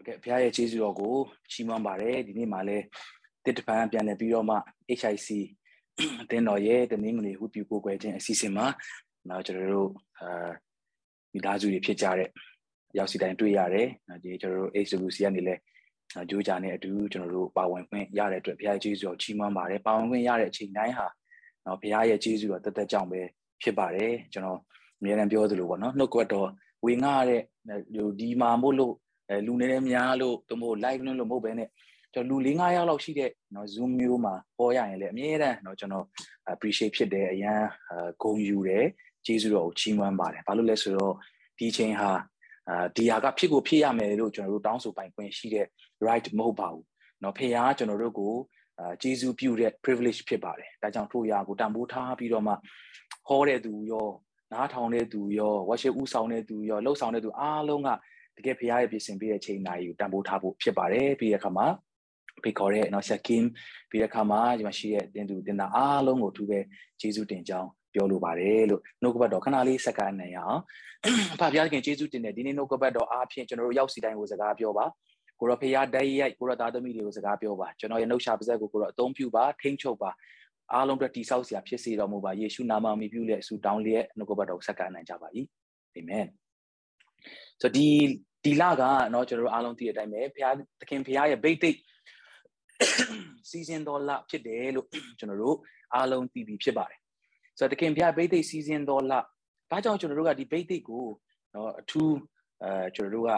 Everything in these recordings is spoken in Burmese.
ဖရားရဲ့ကျေးဇူးတော်ကိုချီးမွမ်းပါတယ်ဒီနေ့မှာလည်းတစ်တပံပြန်လည်ပြီးတော့မှ HIC အသင်းတော်ရဲ့တနင်္ဂနွေဝတ်ပြုကိုယ်ွယ်ခြင်းအစီအစဉ်မှာနောက်ကျွန်တော်တို့မိသားစုတွေဖြစ်ကြတဲ့ရောက်စီတိုင်းတွေ့ရတယ်ဒီကျွန်တော်တို့ HWC ကနေလည်းကြိုးကြားနေအတူကျွန်တော်တို့ပါဝင်ခွင့်ရတဲ့အတွက်ဖရားရဲ့ကျေးဇူးတော်ချီးမွမ်းပါတယ်ပါဝင်ခွင့်ရတဲ့အချိန်တိုင်းဟာဖရားရဲ့ကျေးဇူးတော်တသက်ကြောင့်ပဲဖြစ်ပါတယ်ကျွန်တော်အများအားပြောသလိုပေါ့နော်နှုတ်ကပတ်တော်ဝေငှတဲ့ဒီမှာမို့လို့လူနေနေများလို့တို့မို့ live လို့မဟုတ်ဘဲနဲ့ကျွန်တော်လူ4-5ယောက်လောက်ရှိတဲ့နော် Zoom မျိုးမှာပေါ်ရရင်လည်းအမြဲတမ်းနော်ကျွန်တော် appreciate ဖြစ်တယ်အရန်ဂုဏ်ယူတယ်ကျေးဇူးတော်ကိုချီးမွမ်းပါတယ်ဘာလို့လဲဆိုတော့ဒီချိန်ဟာဒီဟာကဖြစ်ကိုဖြစ်ရမယ်လို့ကျွန်တော်တို့တောင်းဆိုပိုင်ခွင့်ရှိတဲ့ right မဟုတ်ပါဘူးเนาะဖခင်ကျွန်တော်တို့ကိုကျေးဇူးပြုတဲ့ privilege ဖြစ်ပါတယ်ဒါကြောင့်ထို့ရာကိုတန်ဖိုးထားပြီးတော့မှဟောတဲ့သူရောနားထောင်တဲ့သူရော worship ဥဆောင်တဲ့သူရောလှုပ်ဆောင်တဲ့သူအားလုံးကတကယ်ဖခင်ရဲ့ပြင်ဆင်ပေးတဲ့ချိန်နာရီကိုတန်ဖိုးထားဖို့ဖြစ်ပါတယ်ပြီးတဲ့အခါမှာဖိတ်ခေါ်တဲ့နော် Shakim ပြီးတဲ့အခါမှာဒီမှာရှိတဲ့တင်သူတင်သားအားလုံးကိုသူပဲကျေးဇူးတင်ကြောင်းပြောလိုပါတယ်လို့နှုတ်ကပတ်တော်ခဏလေးစက္ကန့်နဲ့ရအောင်ဖခင်ခင်ကျေးဇူးတင်တယ်ဒီနေ့နှုတ်ကပတ်တော်အားဖြင့်ကျွန်တော်တို့ရောက်စီတိုင်းကိုစကားပြောပါကိုရောဖခင်ဓာတ်ရိုက်ကိုရောသားသမီးတွေကိုစကားပြောပါကျွန်တော်ရဲ့နှုတ်ရှာပါဇက်ကိုကိုရောအသုံးပြုပါထိန်းချုပ်ပါအားလုံးအတွက်တိဆောက်စရာဖြစ်စေတော်မူပါယေရှုနာမမြည်ပြုလက်ဆုတောင်းလျက်နှုတ်ကပတ်တော်စက္ကန့်နိုင်ကြပါ၏အာမင်ဆိုဒီလကနော်ကျွန်တော်တို့အားလုံးသိတဲ့အတိုင်းပဲဖခင်သခင်ဖခင်ရဲ့ဗိတ်တိတ်စီဇန်တော်လဖြစ်တယ်လို့ကျွန်တော်တို့အားလုံးသိပြီးဖြစ်ပါတယ်ဆိုတော့သခင်ဖခင်ဗိတ်တိတ်စီဇန်တော်လဒါကြောင့်ကျွန်တော်တို့ကဒီဗိတ်တိတ်ကိုနော်အထူးကျွန်တော်တို့က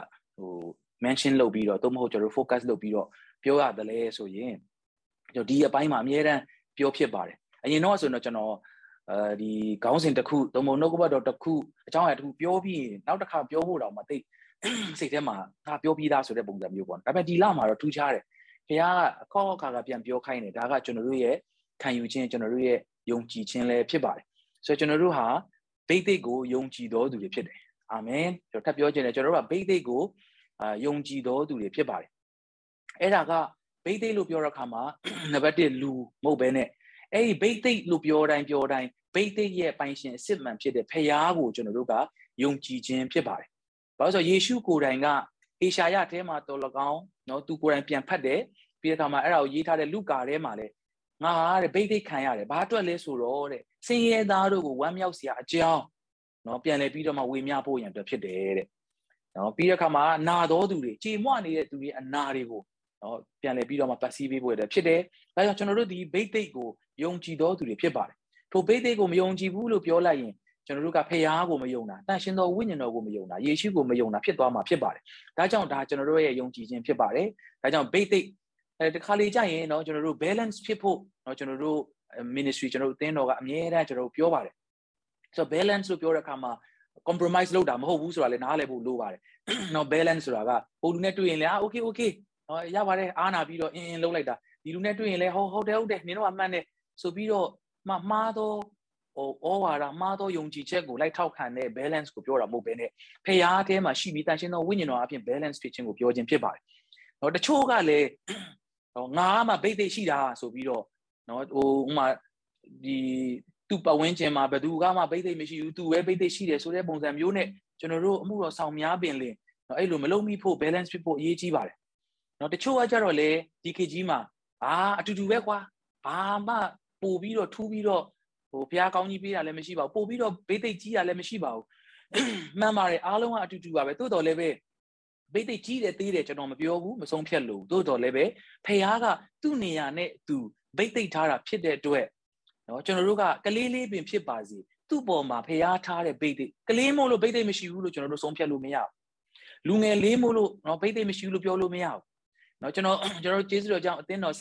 mention လုပ်ပြီးတော့သို့မဟုတ်ကျွန်တော်တို့ focus လုပ်ပြီးတော့ပြောရတယ်လဲဆိုရင်ဒီအပိုင်းမှာအများအားပြောဖြစ်ပါတယ်အရင်တော့ဆိုတော့ကျွန်တော်ဒီခေါင်းစဉ်တစ်ခုသို့မဟုတ်နှုတ်ကပတ်တော်တစ်ခုအကြောင်းအရာတစ်ခုပြောပြီးနောက်တစ်ခါပြောဖို့တော့မသိစိတ်ထဲမှာငါပြောပြီးသားဆိုတဲ့ပုံစံမျိုးပေါ့ဒါပေမဲ့ဒီလမှာတော့ထူးခြားတယ်ဘုရားကအခေါက်အခါကပြန်ပြောခိုင်းတယ်ဒါကကျွန်တော်တို့ရဲ့ခံယူခြင်းကျွန်တော်တို့ရဲ့ယုံကြည်ခြင်းလည်းဖြစ်ပါတယ်ဆိုတော့ကျွန်တော်တို့ဟာဗိတ်သိက်ကိုယုံကြည်တော်သူတွေဖြစ်တယ်အာမင်ကျွန်တော်ထပ်ပြောခြင်းတယ်ကျွန်တော်တို့ကဗိတ်သိက်ကိုယုံကြည်တော်သူတွေဖြစ်ပါတယ်အဲ့ဒါကဗိတ်သိက်လို့ပြောတဲ့အခါမှာနံပါတ်1လူမဟုတ်ဘဲနဲ့အဲ့ဒီဗိတ်သိက်လို့ပြောတိုင်းဗိတ်သိက်ရဲ့ပိုင်ရှင်အစစ်မှန်ဖြစ်တဲ့ဖခင်ကိုကျွန်တော်တို့ကယုံကြည်ခြင်းဖြစ်ပါတယ်ဘာလို့ဆိုယေရှုကိုယ်တိုင်ကအေရှာယထဲမှာတော်၎င်းနော်သူကိုယ်တိုင်ပြန်ဖတ်တယ်ပြီးတဲ့အခါမှာအဲ့ဒါကိုရေးထားတဲ့လုကာထဲမှာလည်းငါတဲ့ဗိတ်သိက်ခံရတယ်ဘာအတွက်လဲဆိုတော့တဲ့ဆင်းရဲသားတို့ကိုဝမ်းမြောက်စရာအကြောင်းနော်ပြန်လဲပြီးတော့မှဝေမျှဖို့ရန်အတွက်ဖြစ်တယ်တဲ့နော်ပြီးတဲ့အခါမှာနာတော်သူတွေကြေမွနေတဲ့သူတွေအနာတွေကိုနော်ပြန်လဲပြီးတော့မှပတ်စည်းပေးဖို့ရတဲ့ဖြစ်တယ်ဒါကြောင့်ကျွန်တော်တို့ဒီဗိတ်သိက်ကိုယုံကြည်တော်သူတွေဖြစ်ပါတယ်ထိုဗိတ်သိက်ကိုမယုံကြည်ဘူးလို့ပြောလိုက်ရင်ကျွန်တော်တို့ကဖခင်ကိုမယုံတာတန်ရှင်တော်ဝိညာဉ်တော်ကိုမယုံတာယေရှုကိုမယုံတာဖြစ်သွားမှာဖြစ်ပါတယ်ဒါကြောင့်ဒါကျွန်တော်တို့ရဲ့ယုံကြည်ခြင်းဖြစ်ပါတယ်ဒါကြောင့်ဗိတ်သိက်တခါလေကြာရင်เนาะကျွန်တော်တို့ balance ဖြစ်ဖို့เนาะကျွန်တော်တို့ ministry ကျွန်တော်တို့အသင်းတော်ကအမြဲတမ်းကျွန်တော်တို့ပြောပါတယ်ဆိုတော့ balance လို့ပြောတဲ့အခါမှာ compromise လုပ်တာမဟုတ်ဘူးဆိုတာလည်းနားလည်ဖို့လိုပါတယ်เนาะ balance ဆိုတာကဟိုလူနဲ့တွေ့ရင်လည်းokay okay เนาะရပါတယ်အားနာပြီးတော့အင်းလုပ်လိုက်တာဒီလူနဲ့တွေ့ရင်လည်းဟုတ်တယ်နင်တို့ကမှန်တယ်ဆိုပြီးတော့မှားတော့ဩဝါဒမှားတော့ယုံကြည်ချက်ကိုလိုက်ထောက်ခံတဲ့ balance ကိုပြောတာမဟုတ်ဘဲနဲ့ဖခင်အထဲမှာရှိပြီးတန်ရှင်းသောဝိညာဉ်တော်အပြင် balance ဖြစ်ခြင်းကိုပြောခြင်းဖြစ်ပါတယ်เนาะတချို့ကလည်းငါမှဗိတ်သိက်ရှိတာဆိုပြီးတော့เนาะဥမာဒီသူ့ပတ်ဝန်းကျင်မှာဘယ်သူကမှဗိတ်သိက်မရှိဘူးသူပဲဗိတ်သိက်ရှိတယ်ဆိုတဲ့ပုံစံမျိုးနဲ့ကျွန်တော်တို့အမှုတော်ဆောင်များပင်လင်เนาะအဲ့လိုမလုံးမိဖို့ balance ဖြစ်ဖို့အရေးကြီးပါတယ်เนาะတချို့ကကြတော့လေဒီခေတ်ကြီးမှာအတူတူပဲကွာဘာမှပို့ပြီးတော့ထူးပြီးတော့ဘုရားကောင်းကြီးပေးတာလည်းမရှိပါဘူးပို့ပြီးတော့ဗိတ်သိက်ကြီးတာလည်းမရှိပါဘူးမှန်ပါတယ်အားလုံးကအတူတူပါပဲတိုးတော်လည်းပဲဗိတ်သိက်ကြီးတယ်သေးတယ်ကျွန်တော်မပြောဘူးမဆုံးဖြတ်လို့တိုးတော်လည်းပဲဖခင်ကသူ့နေရာနဲ့သူဗိတ်သိက်ထားတာဖြစ်တဲ့အတွက်เนาะကျွန်တော်တို့ကကလေးလေးပင်ဖြစ်ပါစေသူ့ပေါ်မှာဖခင်ထားတဲ့ဗိတ်သိက်ကလေးမို့လို့ဗိတ်သိက်မရှိဘူးလို့ကျွန်တော်တို့ဆုံးဖြတ်လို့မရဘူးလူငယ်လေးမို့လို့เนาะဗိတ်သိက်မရှိဘူးလို့ပြောလို့မရဘူးเนาะကျွန်တော်ကျေးဇူးတော်ကြောင့်အသင်းတော်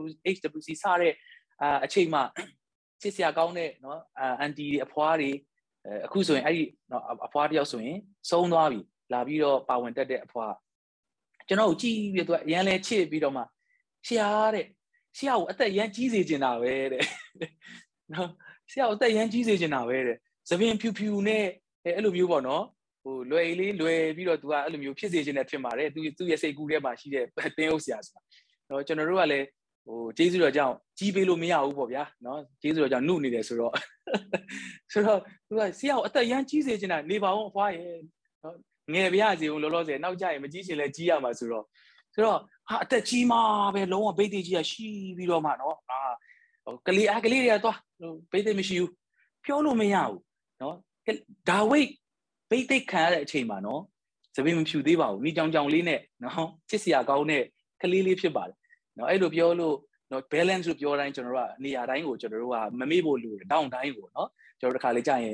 HWC စတဲ့အချိန်မှာစစ်စရာကောင်းတဲ့เนาะအန်တီတွေအဖွားတွေအခုဆိုရင်အဲ့ဒီเนาะအဖွားတယောက်ဆိုရင်ဆုံးသွားပြီလာပြီးတော့ပါဝင်တက်တဲ့အဖွားကျွန်တော်ကိုကြည့်ပြီးတော့အရန်လဲချစ်ပြီးတော့မှဆရာကိုအသက်ရမ်းကြီးစေချင်တာပဲတဲ့နော်ဆရာကိုအသက်ရမ်းကြီးစေချင်တာပဲတဲ့သပင်ဖြူဖြူနဲ့အဲ့လိုမျိုးပေါ့နော်ဟိုလွယ်ပြီးတော့ तू ကအဲ့လိုမျိုးဖြစ်စေချင်တယ်ထင်ပါတယ်သူ့ရဲ့စိတ်ကူးထဲမှာရှိတဲ့တင်းအုပ်ဆရာဆိုတာနော်ကျွန်တော်တို့ကလည်းဟိုကျေးဇူးတော်ကြောင့်ကြီးပေးလို့မရဘူးပေါ့ဗျာနော်ကျေးဇူးတော်ကြောင့်နှုတ်နေတယ်ဆိုတော့သူကဆရာကိုအသက်ရမ်းကြီးစေချင်တာနေပါအောင်အဖွားရဲ့နော်ငယ်ပြရစီဦးလောလောဆယ်နောက်ကြရင်မကြီးချင်လဲကြီးရမှာဆိုတော့ဟာအသက်ကြီးမှပဲလုံးဝဘိတ်သိကြီးကရှိပြီးတော့မှနော်ကလေးတွေကသွားဘိတ်သိမရှိဘူးပြောလို့မရဘူးနော်ဒါဝိတ်ဘိတ်သိခံရတဲ့အချိန်မှာနော်သပင်မဖြူသေးပါဘူးမိကြောင်ကြောင်လေးနဲ့နော်ချစ်စရာကောင်းတဲ့ကလေးလေးဖြစ်ပါတယ်နော်အဲ့လိုပြောလို့နော် balance လို့ပြောတိုင်းကျွန်တော်တို့ကနေရာတိုင်းကိုကျွန်တော်တို့ကမမေ့ဖို့လိုတယ်တောင်းတိုင်းကိုနော်ကျွန်တော်တို့တစ်ခါလေးကြာရင်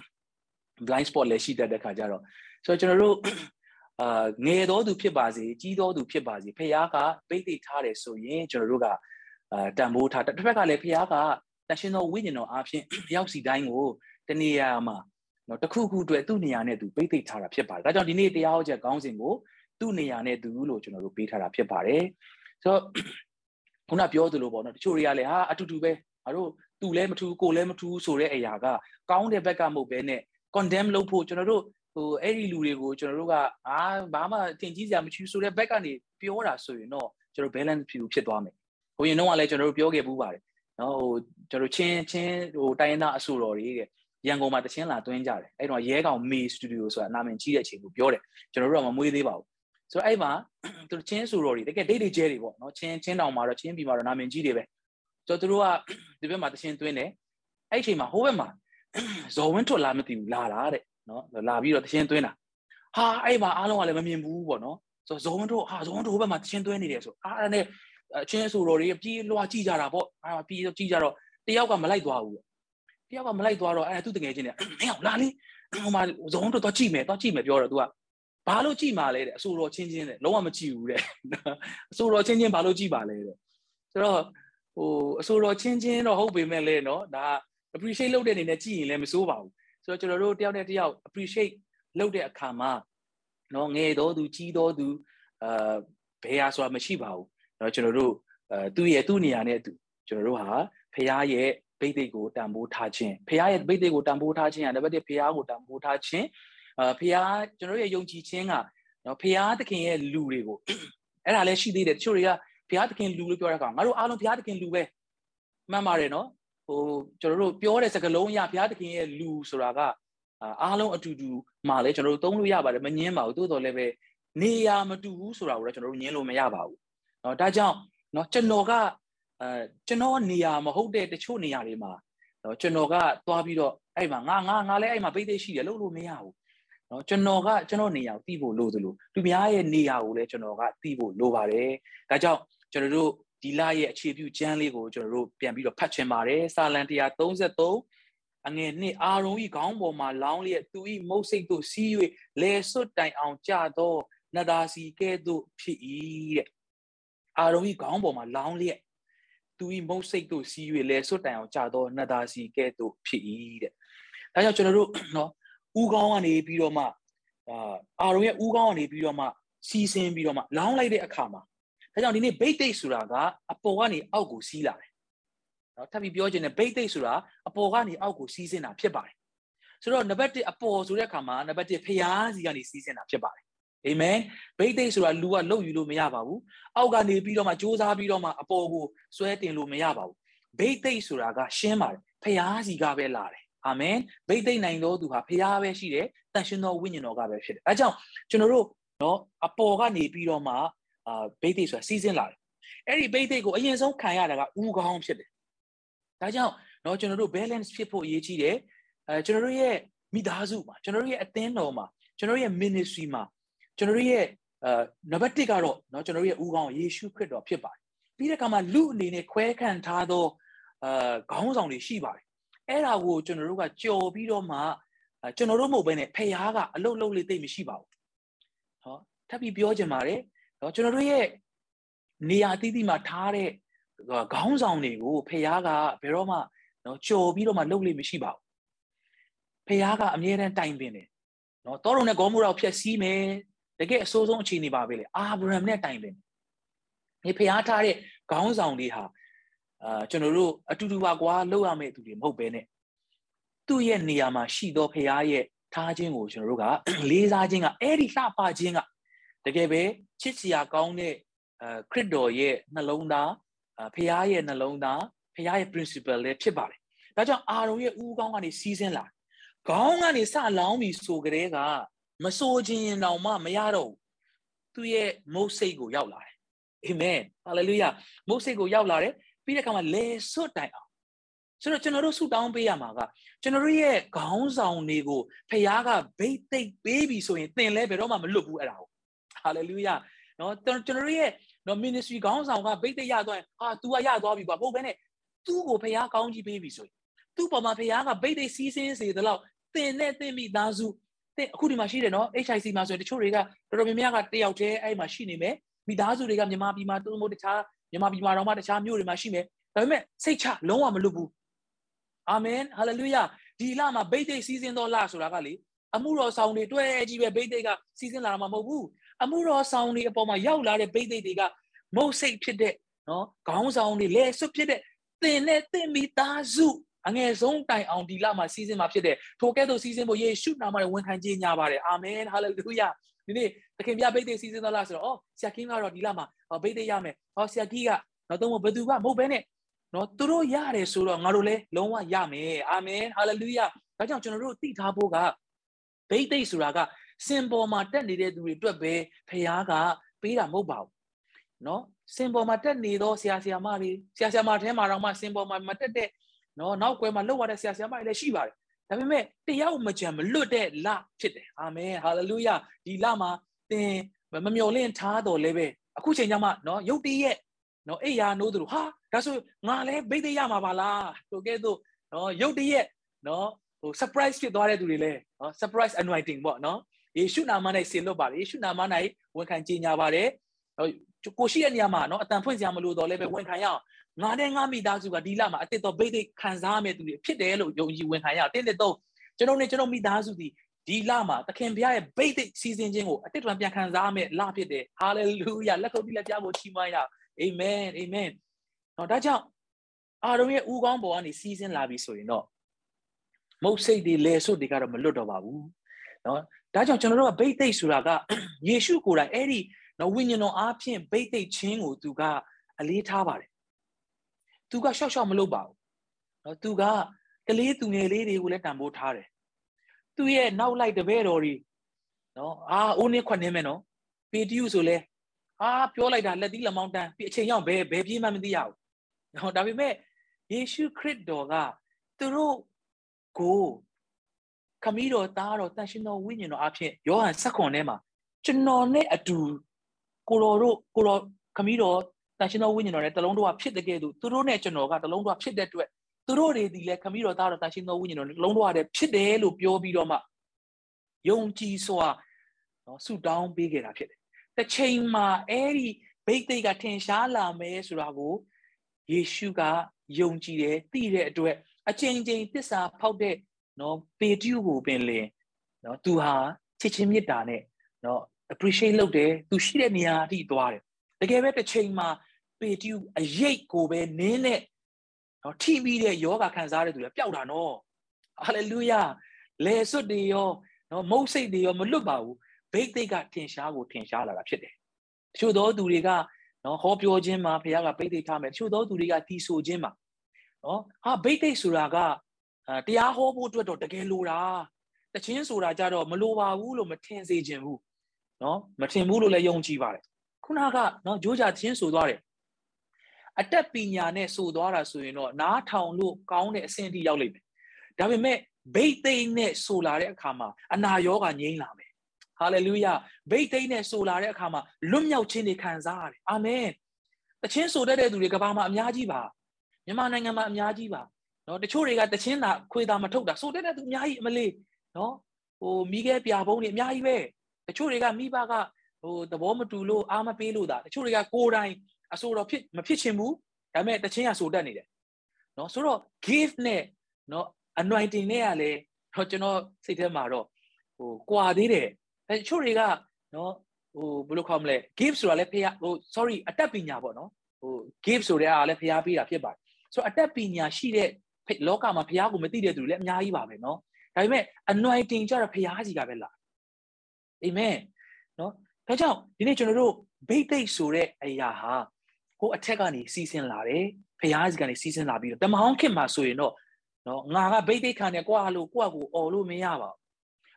blind spot လည်းရှိတတ်တဲ့ခါကျတော့ဆိုတော့ကျွန်တော်တို့ငယ်တော်သူဖြစ်ပါစေကြီးတော်သူဖြစ်ပါစေဖခင်ကဘိတ်သိထားတယ်ဆိုရင်ကျွန်တော်တို့ကတန်ဖိုးထားတစ်ဖက်ကလည်းဖခင်ကတန်ရှင်တော်ဝိညာဉ်တော်အားဖြင့်ရောက်စီတိုင်းကိုတနေရာမှာနော်တစ်ခုခုအတွက်သူ့နေရာနဲ့သူဘိတ်သိထားတာဖြစ်ပါတယ်ဒါကြောင့်ဒီနေ့တရားဟောချက်ခေါင်းစဉ်ကိုသူ့နေရာနဲ့သူလို့ကျွန်တော်တို့ပေးထားတာဖြစ်ပါတယ်ဆိုတော့ခုနပြောသလိုပေါ့နော်တချို့တွေကလည်းဟာအတူတူပဲငါတို့သူလည်းမထူးကိုလည်းမထူးဆိုတဲ့အရာကကောင်းတဲ့ဘက်ကမဟုတ်ဘဲနဲ့ condemn လုပ်ဖို့ကျွန်တော်တို့အဲ့ဒီလူတွေကိုကျွန်တော်တို့ကဘာမှတင်ကြီးစရာမရှိဆိုတဲ့ဘက်ကနေပြောတာဆိုရင်တော့ကျွန်တော် balance ဖြစ်သွားမယ်ဟိုရင်တော့လည်းကျွန်တော်တို့ပြောခဲ့ပူးပါတယ်နော်ကျွန်တော်ချင်းတိုင်းရင်းသားအဆိုတော်တွေတဲ့ရန်ကုန်မှာတချင်းလာတွင်းကြတယ်အဲ့တော့ရဲကောင်မေစတူဒီယိုဆိုတာနာမည်ကြီးတဲ့အချိန်ကိုပြောတယ်ကျွန်တော်တို့ကမမွေးသေးပါဘူးဆိုတော့အဲ့မှာသူချင်းဆိုတော်တွေတကယ်ဒိတ်ကျဲတွေပေါ့နော်ချင်းတောင်မှာတော့ချင်းပြည်မှာတော့နာမည်ကြီးတွေပဲဆိုတော့သူတို့ကဒီဘက်မှာတချင်းတွင်းတယ်အဲ့အချိန်မှာဟိုဘက်မှာဇော်ဝင်းထွတ်လာမသိဘူးလာတာတဲ့နော်လာပြီးတော့တချင်းတွင်းတာဟာအဲ့မှာအားလုံးကလည်းမမြင်ဘူးပေါ့နော်ဆိုတော့ဇော်ဝင်းထွတ်ဟိုဘက်မှာတချင်းတွင်းနေတယ်ဆိုအဲ့နဲ့ချင်းဆိုတော်တွေပြေးလွှာကြည့်ကြတာပေါ့ပြေးကြည့်ကြတော့တယောက်ကမလိုက်သွားဘူးတယောက်ကမလိုက်သွားတော့အဲ့သူတကယ်ချင်းနဲ့မင်းအောင်လာလေဟိုမှာဇော်ဝင်းထွတ်တော့ကြည့်မယ်ပြောတော့ तू ကဘာလို့ကြည့်မှာလဲတဲ့အဆိုတော်ချင်းတဲ့လုံးဝမကြည့်ဘူးတဲ့အဆိုတော်ချင်းဘာလို့ကြည့်ပါလဲတဲ့ဆိုတော့အဆိုတော်ချင်းတော့ဟုတ်ပေမဲ့လေနော်ဒါ appreciate လုပ်တဲ့အနေနဲ့ကြည့်ရင်လည်းမစိုးပါဘူးဆိုတော့ကျွန်တော်တို့တယောက်နဲ့တယောက် appreciate လုပ်တဲ့အခါမှာနော်ငယ်တော်သူကြီးတော်သူဘယ်ဟာဆိုတာမရှိပါဘူးနော်ကျွန်တော်တို့သူ့နေရာနဲ့ကျွန်တော်တို့ဟာဖခင်ရဲ့ဘိတ်သိက်ကိုတန်ဖိုးထားခြင်းဖခင်ရဲ့ဘိတ်သိက်ကိုတန်ဖိုးထားခြင်းဟာနံပါတ်1ဖခင်ကိုတန်ဖိုးထားခြင်းဖခင်ကျွန်တော်ရဲ့ယုံကြည်ခြင်းကနော်ဖခင်သခင်ရဲ့လူတွေကိုအဲ့ဒါလည်းရှိသေးတယ်တချို့တွေကဖခင်သခင်လူလို့ပြောတဲ့အခါငါတို့အားလုံးဖခင်သခင်လူပဲမှန်ပါတယ်နော်ကျွန်တော်တို့ပြောတဲ့စကားလုံးအရဘုရားသခင်ရဲ့လူဆိုတာကအားလုံးအတူတူမှလည်းကျွန်တော်တို့သုံးလို့ရပါတယ်မငင်းပါဘူးသို့တော်လည်းပဲနေရာမတူဘူးဆိုတာကိုလည်းကျွန်တော်တို့ငင်းလို့မရပါဘူးเนาะဒါကြောင့်เนาะကျွန်တော်ကကျွန်တော်နေရာမဟုတ်တဲ့တချို့နေရာတွေမှာเนาะကျွန်တော်ကသွားပြီးတော့အဲ့မှာငါလည်းအဲ့မှာပိတ်သိရှိတယ်လို့မရဘူးเนาะကျွန်တော်နေရာကိုသိဖို့လိုသလိုသူများရဲ့နေရာကိုလည်းကျွန်တော်ကသိဖို့လိုပါတယ်ဒါကြောင့်ကျွန်တော်တို့ဒီလရဲ့အခြေပြုကျမ်းလေးကိုကျွန်တော်တို့ပြန်ပြီးတော့ဖတ်ချင်ပါတယ်စာလံ133အငယ်2အာရုံဤခေါင်းပေါ်မှာလောင်းလျက်သူဤမုတ်စိတ်တို့စီး၍လေစွတ်တိုင်အောင်ကြသောနဒါစီကဲ့သို့ဖြစ်၏တဲ့အာရုံဤခေါင်းပေါ်မှာလောင်းလျက်သူဤမုတ်စိတ်တို့စီး၍လေစွတ်တိုင်အောင်ကြသောနဒါစီကဲ့သို့ဖြစ်၏တဲ့ဒါကြောင့်ကျွန်တော်တို့နော်ဥကောင်းကနေပြီးတော့မှအာရုံရဲ့ဥကောင်းကနေပြီးတော့မှစီးဆင်းပြီးတော့မှလောင်းလိုက်တဲ့အခါမှာဒါကြောင့်ဒီနေ့ဘိတ်သိက်ဆိုတာကအပေါ်ကနေအောက်ကိုစီးလာတယ်။နော်ထပ်ပြီးပြောချင်တယ်ဘိတ်သိက်ဆိုတာအပေါ်ကနေအောက်ကိုစီးဆင်းတာဖြစ်ပါတယ်။ဆိုတော့နံပါတ်1အပေါ်ဆိုတဲ့အခါမှာနံပါတ်1ဖျားစီကနေစီးဆင်းတာဖြစ်ပါတယ်။အာမင်။ဘိတ်သိက်ဆိုတာလူကလှုပ်ယူလို့မရပါဘူး။အောက်ကနေပြီးတော့မှစူးစမ်းပြီးတော့မှအပေါ်ကိုဆွဲတင်လို့မရပါဘူး။ဘိတ်သိက်ဆိုတာကရှင်းပါတယ်။ဖျားစီကပဲလာတယ်။အာမင်။ဘိတ်သိက်နိုင်တော်သူဟာဖျားပဲရှိတယ်။တန်ရှင်တော်ဝိညာဉ်တော်ကပဲဖြစ်တယ်။အဲကြောင့်ကျွန်တော်တို့နော်အပေါ်ကနေပြီးတော့မှဘိတ်သိက်ဆိုတာစီးဆင်းလာတယ်အဲ့ဒီဘိတ်သိက်ကိုအရင်ဆုံးခံရတာကဥကောင်းဖြစ်တယ်ဒါကြောင့်เนาะကျွန်တော်တို့ balance ဖြစ်ဖို့အရေးကြီးတယ်ကျွန်တော်တို့ရဲ့မိသားစုမှာကျွန်တော်တို့ရဲ့အသင်းတော်မှာကျွန်တော်တို့ရဲ့ ministry မှာကျွန်တော်တို့ရဲ့နံပါတ်1ကတော့เนาะကျွန်တော်တို့ရဲ့ဥကောင်းယေရှုခရစ်တော်ဖြစ်ပါတယ်ပြီးတဲ့အခါမှာလူအနေနဲ့ခွဲခံထားသောခေါင်းဆောင်တွေရှိပါတယ်အဲ့ဒါကိုကျွန်တော်တို့ကကြော်ပြီးတော့မှကျွန်တော်တို့မဟုတ်ဘဲနဲ့ဖခင်ကအလုတ်လုတ်လေးသိမရှိပါဘူးဟောထပ်ပြီးပြောချင်ပါတယ်နော်ကျွန်တော်တို့ရဲ့နေရာအသီးသီးမှာထားတဲ့ခေါင်းဆောင်တွေကိုဖခင်ကဘယ်တော့မှနော်ကြော်ပြီးတော့မှလှုပ်လို့မရှိပါဘူးဖခင်ကအမြဲတမ်းတိုင်ပင်တယ်နော်တောရုံနဲ့ဂေါမောရကိုဖျက်ဆီးမယ်တကယ်အဆိုးဆုံးအခြေအနေပါပဲလေအာဗြဟံနဲ့တိုင်ပင်ဒီဖခင်ထားတဲ့ခေါင်းဆောင်တွေဟာကျွန်တော်တို့အတူတူပါကွာလှုပ်ရမယ့်သူတွေမဟုတ်ဘဲနဲ့သူ့ရဲ့နေရာမှာရှိသောဖခင်ရဲ့ထားခြင်းကိုကျွန်တော်တို့ကလေးစားခြင်းကအဲ့ဒီလှပခြင်းကတကယ်ပဲချစ်စရာကောင်းတဲ့ခရစ်တော်ရဲ့နှလုံးသားဖခင်ရဲ့နှလုံးသားဖခင်ရဲ့ principle လည်းဖြစ်ပါတယ်ဒါကြောင့်အာရုံရဲ့ဥကောင်းကနေစီးဆင်းလာခေါင်းကနေစလောင်းပြီးဆိုကြတဲ့ကမစိုးခြင်းတောင်မှမရတော့သူ့ရဲ့မုတ်စိတ်ကိုရောက်လာတယ်အာမင်ဟာလေလုယာမုတ်စိတ်ကိုရောက်လာတယ်ပြီးတဲ့အခါမှာလေဆွတ်တိုင်အောင်ဆိုတော့ကျွန်တော်တို့ဆုတောင်းပေးရမှာကကျွန်တော်တို့ရဲ့ခေါင်းဆောင်တွေကိုဖခင်ကဗိတ်သိက်ပေးပြီဆိုရင်သင်လဲဘယ်တော့မှမလွတ်ဘူးအဲ့ဒါကိုဟာလေလုယာနော်ကျွန်တော်တို့ရဲ့နော် ministry ခေါင်းဆောင်ကဗိတ်သိက်ရသွားရင်ဟာ तू ကရသွားပြီကွာဟုတ်ပဲနဲ့သူ့ကိုဖခင်ကောင်းကြီးပေးပြီဆိုရင်သူ့ပေါ်မှာဖခင်ကဗိတ်သိက်စီးစင်းစေသလောက်သင်နဲ့သင်မိသားစုသင်အခုဒီမှာရှိတယ်နော် HIC မှာဆိုရင်တချို့တွေကတော်တော်များများကတယောက်တည်းအဲ့မှာရှိနေမယ်မိသားစုတွေကမြန်မာပြည်မှာသူတို့တခြားမြန်မာပြည်မှာတော့မှတခြားမြို့တွေမှာရှိမယ်ဒါပေမဲ့စိတ်ချလုံးဝမလွတ်ဘူးအာမင်ဟာလေလုယာဒီလမှာဗိတ်သိက်စီးစင်းတော်လဆိုတာကလေအမှုတော်ဆောင်တွေတွဲကြီးပဲဗိတ်သိက်ကစီးစင်းလာတာမှမဟုတ်ဘူးအမှုတော်ဆောင်တွေအပေါ်မှာရောက်လာတဲ့ဗိတ်သိက်တွေကမုတ်စိတ်ဖြစ်တဲ့နော်ခေါင်းဆောင်တွေလဲဆွဖြစ်တဲ့သင်နဲ့သင်မိသားစုအငယ်ဆုံးတိုင်အောင်ဒီလမှာစီးစင်းမှာဖြစ်တဲ့ထိုကဲ့သို့စီးစင်းဖို့ယေရှုနာမနဲ့ဝန်ခံကြေညာပါတယ်အာမင်ဟာလေလုယာဒီနေ့သခင်ပြဗိတ်သိက်စီးစင်းတော်လဆိုတော့ဆရာကင်းကတော့ဒီလမှာဗိတ်သိက်ရမယ်ဆရာကြီးကတော့တော့ဘယ်သူကမဟုတ်ဘဲနဲ့နော်သူတို့ရတယ်ဆိုတော့ငါတို့လည်းလုံးဝရမယ်အာမင်ဟာလေလုယာဒါကြောင့်ကျွန်တော်တို့သိထားဖို့ကဗိတ်သိက်ဆိုတာကစင်ပေါ်မှာတက်နေတဲ့သူတွေအတွက်ပဲဖခင်ကပေးတာမဟုတ်ပါဘူးနော်စင်ပေါ်မှာတက်နေတော့ဆရာမတွေဆရာမထဲမှာတော့မှစင်ပေါ်မှာမတက်တဲ့နော်နောက်ကွယ်မှာလောက်ရတဲ့ဆရာမတွေလည်းရှိပါတယ်ဒါပေမဲ့တယောက်မကြံမလွတ်တဲ့လဖြစ်တယ်အာမင်ဟာလေလုယာဒီလမှာသင်မမျော်လင့်ထားတော့လည်းပဲအခုချိန်ကျမှနော်ရုတ်တရက်နော်အိယာနိုးသူတို့ဟာဒါဆိုငါလည်းဗိတ်သိက်ရမှာပါလားဆိုကဲ့သို့နော်ရုတ်တရက်နော်surprise ဖြစ်သွားတဲ့သူတွေလည်းနော် surprise anointing ပေါ့နော်ယေရှုနာမ၌ဆင်လွတ်ပါတယ်ယေရှုနာမ၌ဝန်ခံကြေညာပါတယ်ကိုရှိတဲ့နေရာမှာနော်အတန်ဖွင့်စရာမလိုတော့လည်းပဲဝန်ခံရအောင်ငါနဲ့ငါမိသားစုကဒီလမှာအတစ်တော်ဗိတ်သိက်ခံစားရမယ့်သူတွေဖြစ်တယ်လို့ယုံကြည်ဝန်ခံရအောင်တင်းတော့ကျွန်တော်နဲ့ကျွန်တော်မိသားစုဒီလမှာသခင်ဘုရားရဲ့ဗိတ်သိက်စီစဉ်ခြင်းကိုအတစ်တော်ပြန်ခံစားရမယ့်လဖြစ်တယ်ဟာလေလုယာလက်ခုပ်တီးလက်ပြဖို့ချီးမွမ်းရအာမင်အာမင်တော့ဒါကြောင့်အာရုံရဲ့ဦးခေါင်းပေါ်ကနေစီစဉ်လာပြီဆိုရင်တော့မုတ်စိတ်တွေလဲဆွတ်တွေကတော့မလွတ်တော့ပါဘူးနော်ဒါကြောင့်ကျွန်တော်တို့ကဗိတ်သိက်ဆိုတာကယေရှုကိုယ်တိုင်အဲ့ဒီနော်ဝိညာဉ်တော်အားဖြင့်ဗိတ်သိက်ခြင်းကိုသူကအလေးထားပါတယ်သူကရှော့မလုပ်ပါဘူးနော်သူကကလေးသူငယ်လေးတွေကိုလည်းတန်ဖိုးထားတယ်သူရဲ့နောက်လိုက်တပည့်တော်တွေနော်အိုးနေခွနေမယ်နော်ပေတရုဆိုလဲပြောလိုက်တာလက်သီးလက်မောင်းတန်းပြီးအချိန်ရောက်ဘယ်ပြေးမှမသိရဘူးနော်ဒါပေမဲ့ယေရှုခရစ်တော်ကသူတို့ကိုခမည်းတော်သားတော်တန်ရှင်တော်ဝိညာဉ်တော်အဖြစ်ယောဟန်7 ထဲမှာကျွန်တော်နဲ့အတူကိုတော်ခမည်းတော်တန်ရှင်တော်ဝိညာဉ်တော်နဲ့တလုံးတော်ဖြစ်တဲ့ကဲ့သို့သူတို့နဲ့ကျွန်တော်ကတလုံးတော်ဖြစ်တဲ့အတွက်သူတို့တွေဒီလဲခမည်းတော်သားတော်တန်ရှင်တော်ဝိညာဉ်တော်နဲ့တလုံးတော်တည်းဖြစ်တယ်လို့ပြောပြီးတော့မှယုံကြည်စွာနော်ဆုတောင်းပေးခဲ့တာဖြစ်တယ်တစ်ချိန်မှာအဲ့ဒီဗိတ်သိက်ကထင်ရှားလာမယ်ဆိုတာကိုယေရှုကယုံကြည်တယ်သိတဲ့အတွက်အချိန်ချင်းသစ္စာဖောက်တဲ့နော်ပေတရုကိုပင်လင်နော်သူဟာချစ်ချင်းမေတ္တာနဲ့နော် appreciate လုပ်တယ်သူရှိတဲ့နေရာအထိသွားတယ်တကယ်ပဲတစ်ချိန်မှာပေတရုအရေးကိုပဲနင်းနဲ့နော်ထိပြီးတဲ့ယောဂခံစားတဲ့သူလည်းပျောက်တာနော်ဟာလေလုယာလေဆွတ်တွေရောနော်မုတ်စိတ်တွေရောမလွတ်ပါဘူးဗိတ်သိက်ကထင်ရှားလာတာဖြစ်တယ်တချို့သောသူတွေကနော်ဟောပြောခြင်းမှာဘုရားကဗိတ်သိက်ထားမယ်တချို့သောသူတွေကတီးဆိုခြင်းမှာနော်ဗိတ်သိက်ဆိုတာကတရားဟောဖို့အတွက်တော့တကယ်လိုတာတခြင်းဆိုတာကြတော့မလိုပါဘူးလို့မထင်စေခြင်းဘူးနော်မထင်ဘူးလို့လည်းယုံကြည်ပါတယ်ခုနကနော်ဂျိုးကြခြင်းဆိုသွားတယ်အတက်ပညာနဲ့ဆိုသွားတာဆိုရင်တော့နားထောင်လို့ကောင်းတဲ့အဆင့်အထိရောက်လိမ့်မယ်ဒါပေမဲ့ဗိတ်သိက်နဲ့ဆိုလာတဲ့အခါမှာအနာရောဂါငြိမ်းလာမယ်ဟာလေလုယာဗိတ်သိက်နဲ့ဆိုလာတဲ့အခါမှာလွတ်မြောက်ခြင်းတွေခံစားရတယ်အာမင်တခြင်းဆိုတတ်တဲ့သူတွေကဘာမှအများကြီးပါမြန်မာနိုင်ငံမှာအများကြီးပါနော်တချို့တွေကတခြင်းသာခွေသာမထုတ်တာဆိုတတ်တဲ့သူအများကြီးအမလေးနော်မိခဲပြာပုံးတွေအများကြီးပဲတချို့တွေကမိဘကသဘောမတူလို့အားမပေးလို့တာတချို့တွေကကိုယ်တိုင်အဆိုတော်မဖြစ်ချင်ဘူးဒါပေမဲ့တခြင်းကဆိုတတ်နေတယ်နော်ဆိုတော့ gift နဲ့နော် anointing နဲ့ကလည်းတော့ကျွန်တော်စိတ်ထဲမှာတော့ကွာသေးတယ်တချို့တွေကနော်ဘယ်လိုခေါ်မလဲ gift ဆိုတာလည်းဖះsorry အတတ်ပညာပေါ့နော်gift ဆိုတဲ့အားလည်းဖះပေးတာဖြစ်ပါတယ်ဆိုတော့အတတ်ပညာရှိတဲ့လောကမှာဖះကိုမသိတဲ့သူတွေလည်းအများကြီးပါပဲနော်ဒါပေမဲ့ anointing ကျတော့ဖះကြီးကပဲလာအာမင်နော်ဒါကြောင့်ဒီနေ့ကျွန်တော်တို့ဗိတ်သိက်ဆိုတဲ့အရာဟာကိုအထက်ကနေစီးဆင်းလာတယ်ဖះကြီးကနေစီးဆင်းလာပြီးတော့တမဟောင်းခင်မှာဆိုရင်တော့နော်ငါကဗိတ်သိက်ခံတယ်ကွာလို့ကိုယ့်အကိုအော်လို့မရပါဘူး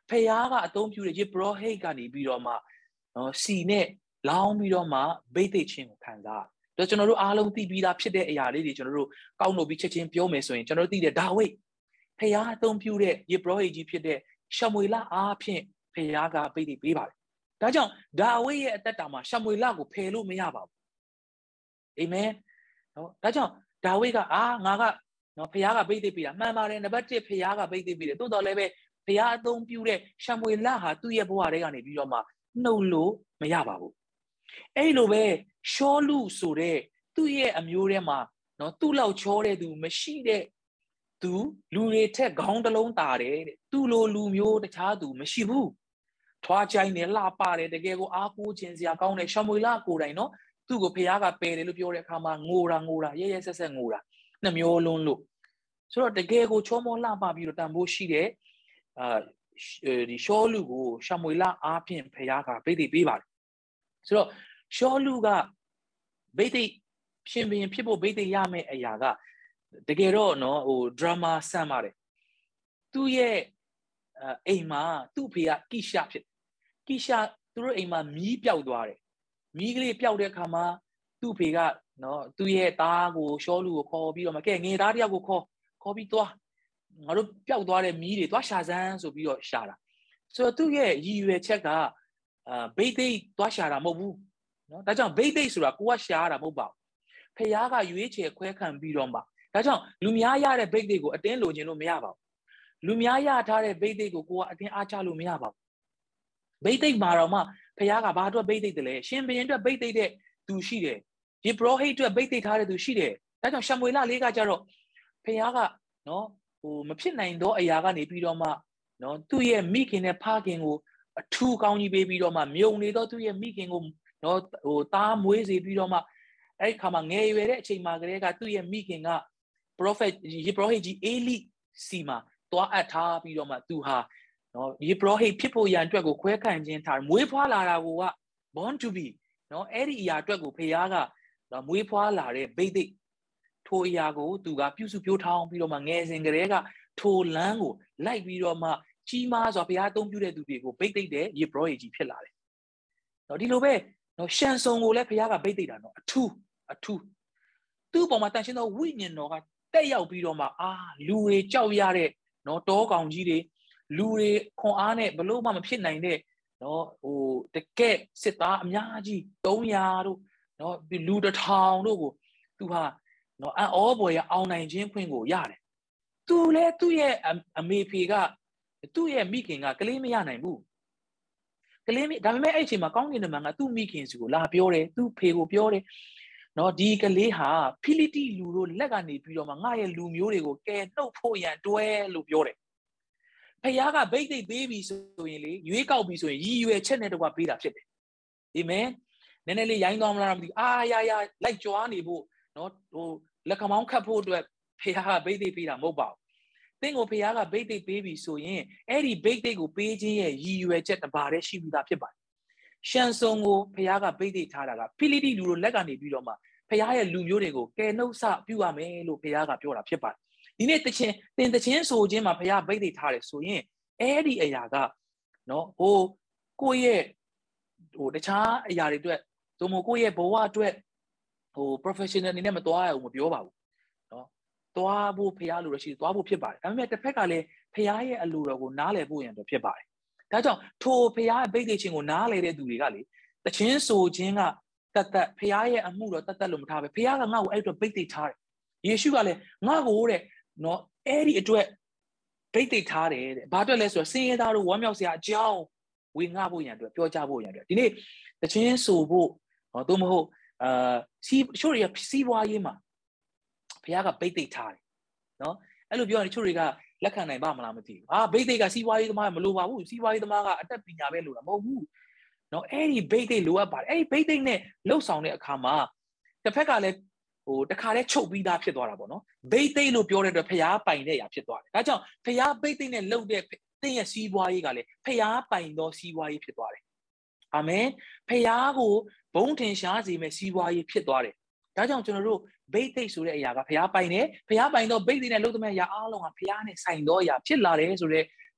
ဖះကအသုံးပြုတဲ့ယေဘရဟိတ်ကနေပြီးတော့မှနော်စီနဲ့လောင်းပြီးတော့မှဘိတ်သိက်ချင်းကိုခံစားတော့ကျွန်တော်တို့အားလုံးသိပြီးသားဖြစ်တဲ့အရာလေးတွေကျွန်တော်တို့ကောက်နှုတ်ပြီးချက်ချင်းပြောမယ်ဆိုရင်ကျွန်တော်တို့သိတဲ့ဒါဝိဒ်ဖះအသုံးပြုတဲ့ယေဘရဟိတ်ကြီးဖြစ်တဲ့ရှမွေလအားဖြင့်ဖះကဘိတ်သိက်ပေးပါတယ်ဒါကြောင့်ဒါဝိဒ်ရဲ့အသက်တာမှာရှမွေလကိုဖယ်လို့မရပါဘူးအာမင်နော်ဒါကြောင့်ဒါဝိဒ်ကငါကနော်ဖះကဘိတ်သိက်ပေးတာမှန်ပါတယ်နံပါတ်1ဖះကဘိတ်သိက်ပေးတယ်တိုးတော်လည်းပဲဖះအသုံးပြုတဲ့ရှမွေလဟာသူ့ရဲ့ဘဝထဲကနေပြီးတော့မှနှုတ်လို့မရပါဘူးအဲ့လိုပဲရှောလူဆိုတဲ့သူ့ရဲ့အမျိုးထဲမှာနော်သူ့လောက်ချောတဲ့သူမရှိတဲ့သူလူတွေထက်ခေါင်းတစ်လုံးတာတယ်တဲ့သူ့လိုလူမျိုးတခြားသူမရှိဘူးထွားချိုင်းနဲ့လှပါတယ်တကယ်ကိုအားကိုးခြင်းစရာကောင်းတဲ့ရှမွေလကိုယ်တိုင်နော်သူ့ကိုဖះကပယ်တယ်လို့ပြောတဲ့အခါမှာငိုတာရဲရဲဆက်ဆက်ငိုတာနှမျိုးလုံးလို့ဆိုတော့တကယ်ကိုချောမောလှပပြီးတော့တန်ဖိုးရှိတဲ့ဒီရှောလူကိုရှမွေလအားဖြင့်ဖះကဘိတ်သိက်ပေးပါတယ်ဆိုတော့ရှောလူကဘိတ်သိက်ရှင်ဘရင်ဖြစ်ဖို့ဘိတ်သိက်ရမယ့်အရာကတကယ်တော့နော်ဒရာမာဆန်ပါတယ်သူ့ရဲ့အိမ်မှာသူ့ဖေကကိရှဖြစ်ကိရှသူတို့အိမ်မှာမီးပျောက်သွားတယ်မီးကလေးပျောက်တဲ့အခါမှာသူ့ဖေကနော်သူ့ရဲ့သားကိုရှောလူကိုခေါ်ပြီးတော့မကဲငယ်သားတယောက်ကိုခေါ်ပြီးသွားငါတို့ပျောက်သွားတဲ့မီးတွေသွားရှာစမ်းဆိုပြီးတော့ရှာတာဆိုတော့သူ့ရဲ့ရည်ရွယ်ချက်ကဘိတ်သိက်သွားရှာတာမဟုတ်ဘူးနော်ဒါကြောင့်ဘိတ်သိက်ဆိုတာကိုကရှာရတာမဟုတ်ပါဘူးဖះကရွေးချယ်ခွဲခံပြီးတော့မှဒါကြောင့်လူများရတဲ့ဘိတ်သိက်ကိုအတင်းလိုချင်လို့မရပါဘူးလူများရထားတဲ့ဘိတ်သိက်ကိုကိုကအတင်းအားချလို့မရပါဘူးဘိတ်သိက်မှာတော့မှဖះကဘာအတွက်ဘိတ်သိက်တယ်လဲရှင်ဘရင်အတွက်ဘိတ်သိက်တဲ့သူရှိတယ်ယေဘရဟိတ်အတွက်ဘိတ်သိက်ထားတဲ့သူရှိတယ်ဒါကြောင့်ရှမွေလလေးကကြတော့ဖះကနော်မဖြစ်နိုင်သောအရာကနေပြီးတော့မှနော်သူ့ရဲ့မိခင်နဲ့ဖခင်ကိုအထူးကောင်းကြီးပေးပြီးတော့မှမြုံနေတော့သူ့ရဲ့မိခင်ကိုနော်သားမွေးစေပြီးတော့မှအဲ့ခါမှာငယ်ရွယ်တဲ့အချိန်မှာကလေးကသူ့ရဲ့မိခင်က prophet ယေဘရဟိတ်ကြီးအေလိစီမှာတွားအပ်ထားပြီးတော့မှသူဟာနော်ယေဘရဟိတ်ဖြစ်ဖို့ရန်အတွက်ကိုခွဲခံခြင်းထားမွေးဖွားလာတာကိုက born to be နော်အဲ့ဒီအရာအတွက်ကိုဖះကနော်မွေးဖွားလာတဲ့ဘိတ်သိက်ထိုအရာကိုသူကပြုစုပြောထောင်ပြီးတော့မှငယ်စဉ်ကလေးကထိုလမ်းကိုလိုက်ပြီးတော့မှကြီးမားစွာဘုရားအသုံးပြုတဲ့သူတွေကိုဘိတ်သိက်တဲ့ယေဘရဟိတ်ကြီးဖြစ်လာတယ်နော်ဒီလိုပဲနော်ရှန်ဆုံကိုလည်းဘုရားကဘိတ်သိက်တာနော်အထူးသူ့ပေါ်မှာတန်ရှင်းသောဝိညာဉ်တော်ကတက်ရောက်ပြီးတော့မှလူတွေကြောက်ရတဲ့နော်တောကောင်ကြီးတွေလူတွေခွန်အားနဲ့ဘလို့မှမဖြစ်နိုင်တဲ့နော်တကက်စစ်သားအများကြီး300တို့နော်လူ1000တို့ကိုသူဟာနော်အောဘော်ရအောင်နိုင်ခြင်းခွင့်ကိုရတယ်သူလည်းသူ့ရဲ့အမေဖေကသူ့ရဲ့မိခင်ကကလေးမရနိုင်ဘူးကလေးဒါပေမဲ့အဲ့အချိန်မှာကောင်းကင်တမန်ကသူ့မိခင်စီကိုလာပြောတယ်သူ့ဖေကိုပြောတယ်နော်ဒီကလေးဟာဖိလိတိလူတို့လက်ကနေပြီးတော့မှငါရဲ့လူမျိုးတွေကိုကယ်နှုတ်ဖို့ရန်တွဲလို့ပြောတယ်ဖះကဘိတ်သိက်ပေးပြီဆိုရင်လေရွေးကောက်ပြီဆိုရင်ရည်ရွယ်ချက်နဲ့တကွာပေးတာဖြစ်တယ်အာမင်နည်းနည်းလေးရိုင်းသွားမလားမသိရလိုက်ကြွားနေဖို့နော်လက်ခမောင်းခတ်ဖို့အတွက်ဖះကဘိတ်သိက်ပေးတာမဟုတ်ပါဘူးသင်ကိုဖះကဘိတ်သိက်ပေးပြီဆိုရင်အဲ့ဒီဘိတ်သိက်ကိုပေးခြင်းရဲ့ရည်ရွယ်ချက်တစ်ပါးတည်းရှိပြီးသားဖြစ်ပါတယ်ရှန်ဆုံကိုဖះကဘိတ်သိက်ထားတာကဖိလိတိလူတို့လက်ကနေပြီးတော့မှဖះရဲ့လူမျိုးတွေကိုကယ်နှုတ်ဆပြုရမယ်လို့ဖះကပြောတာဖြစ်ပါတယ်ဒီနေ့သင်ဆိုခြင်းမှာဖះဘိတ်သိက်ထားတယ်ဆိုရင်အဲ့ဒီအရာကနော်ကိုယ့်ရဲ့တခြားအရာတွေအတွက်သို့မဟုတ်ကိုယ့်ရဲ့ဘဝအတွက်professional အနေနဲ့မသွားရဘူးမပြောပါဘူးနော်သွားဖို့ဖះလိုရရှိသွားဖို့ဖြစ်ပါတယ်ဒါပေမဲ့တစ်ဖက်ကလည်းဖះရဲ့အလိုတော်ကိုနားလည်ဖို့ရန်အတွက်ဖြစ်ပါတယ်ဒါကြောင့်ထိုဖះရဲ့ဘိတ်သိက်ခြင်းကိုနားလည်တဲ့သူတွေကလေတခြင်းဆိုခြင်းကတတ်ဖះရဲ့အမှုတော်တတ်လို့မထားပဲဖះကငါ့ကိုအဲ့အတွက်ဘိတ်သိက်ထားတယ်ယေရှုကလည်းငါ့ကိုတဲ့နော်အဲ့ဒီအတွက်ဘိတ်သိက်ထားတယ်တဲ့ဘာအတွက်လဲဆိုတော့စင်ရသားတို့ဝမ်းမြောက်စရာအကြောင်းဝေငှဖို့ရန်အတွက်ပြောကြဖို့ရန်အတွက်ဒီနေ့တခြင်းဆိုဖို့သို့မဟုတ်ချို့တွေကစီးပွားရေးမှာဘုရားကဘိတ်သိက်ထားတယ်နော်အဲ့လိုပြောရင်ချို့တွေကလက်ခံနိုင်ပါမလားမသိဘူးဘိတ်သိက်ကစီးပွားရေးသမားမလိုပါဘူးစီးပွားရေးသမားကအတတ်ပညာပဲလိုတာမဟုတ်ဘူးနော်အဲ့ဒီဘိတ်သိက်လိုအပ်ပါတယ်အဲ့ဒီဘိတ်သိက်နဲ့လှုပ်ဆောင်တဲ့အခါမှာတစ်ဖက်ကလည်းတခါလဲချုပ်ပြီးသားဖြစ်သွားတာပေါ့နော်ဘိတ်သိက်လို့ပြောတဲ့အတွက်ဘုရားပိုင်တဲ့အရာဖြစ်သွားတယ်ဒါကြောင့်ဘုရားဘိတ်သိက်နဲ့လှုပ်တဲ့သင်ရဲ့စီးပွားရေးကလည်းဘုရားပိုင်သောစီးပွားရေးဖြစ်သွားတယ်အာမင်ဖះကိုဘုံထင်ရှားစေမဲ့စီးပွားရေးဖြစ်သွားတယ်ဒါကြောင့်ကျွန်တော်တို့ဘိတ်သိက်ဆိုတဲ့အရာကဖះပိုင်တယ်ဖះပိုင်တော့ဘိတ်သိက်နဲ့လုံးသမျှအရာအားလုံးကဖះနဲ့ဆိုင်သောအရာဖြစ်လာတယ်ဆိုတဲ့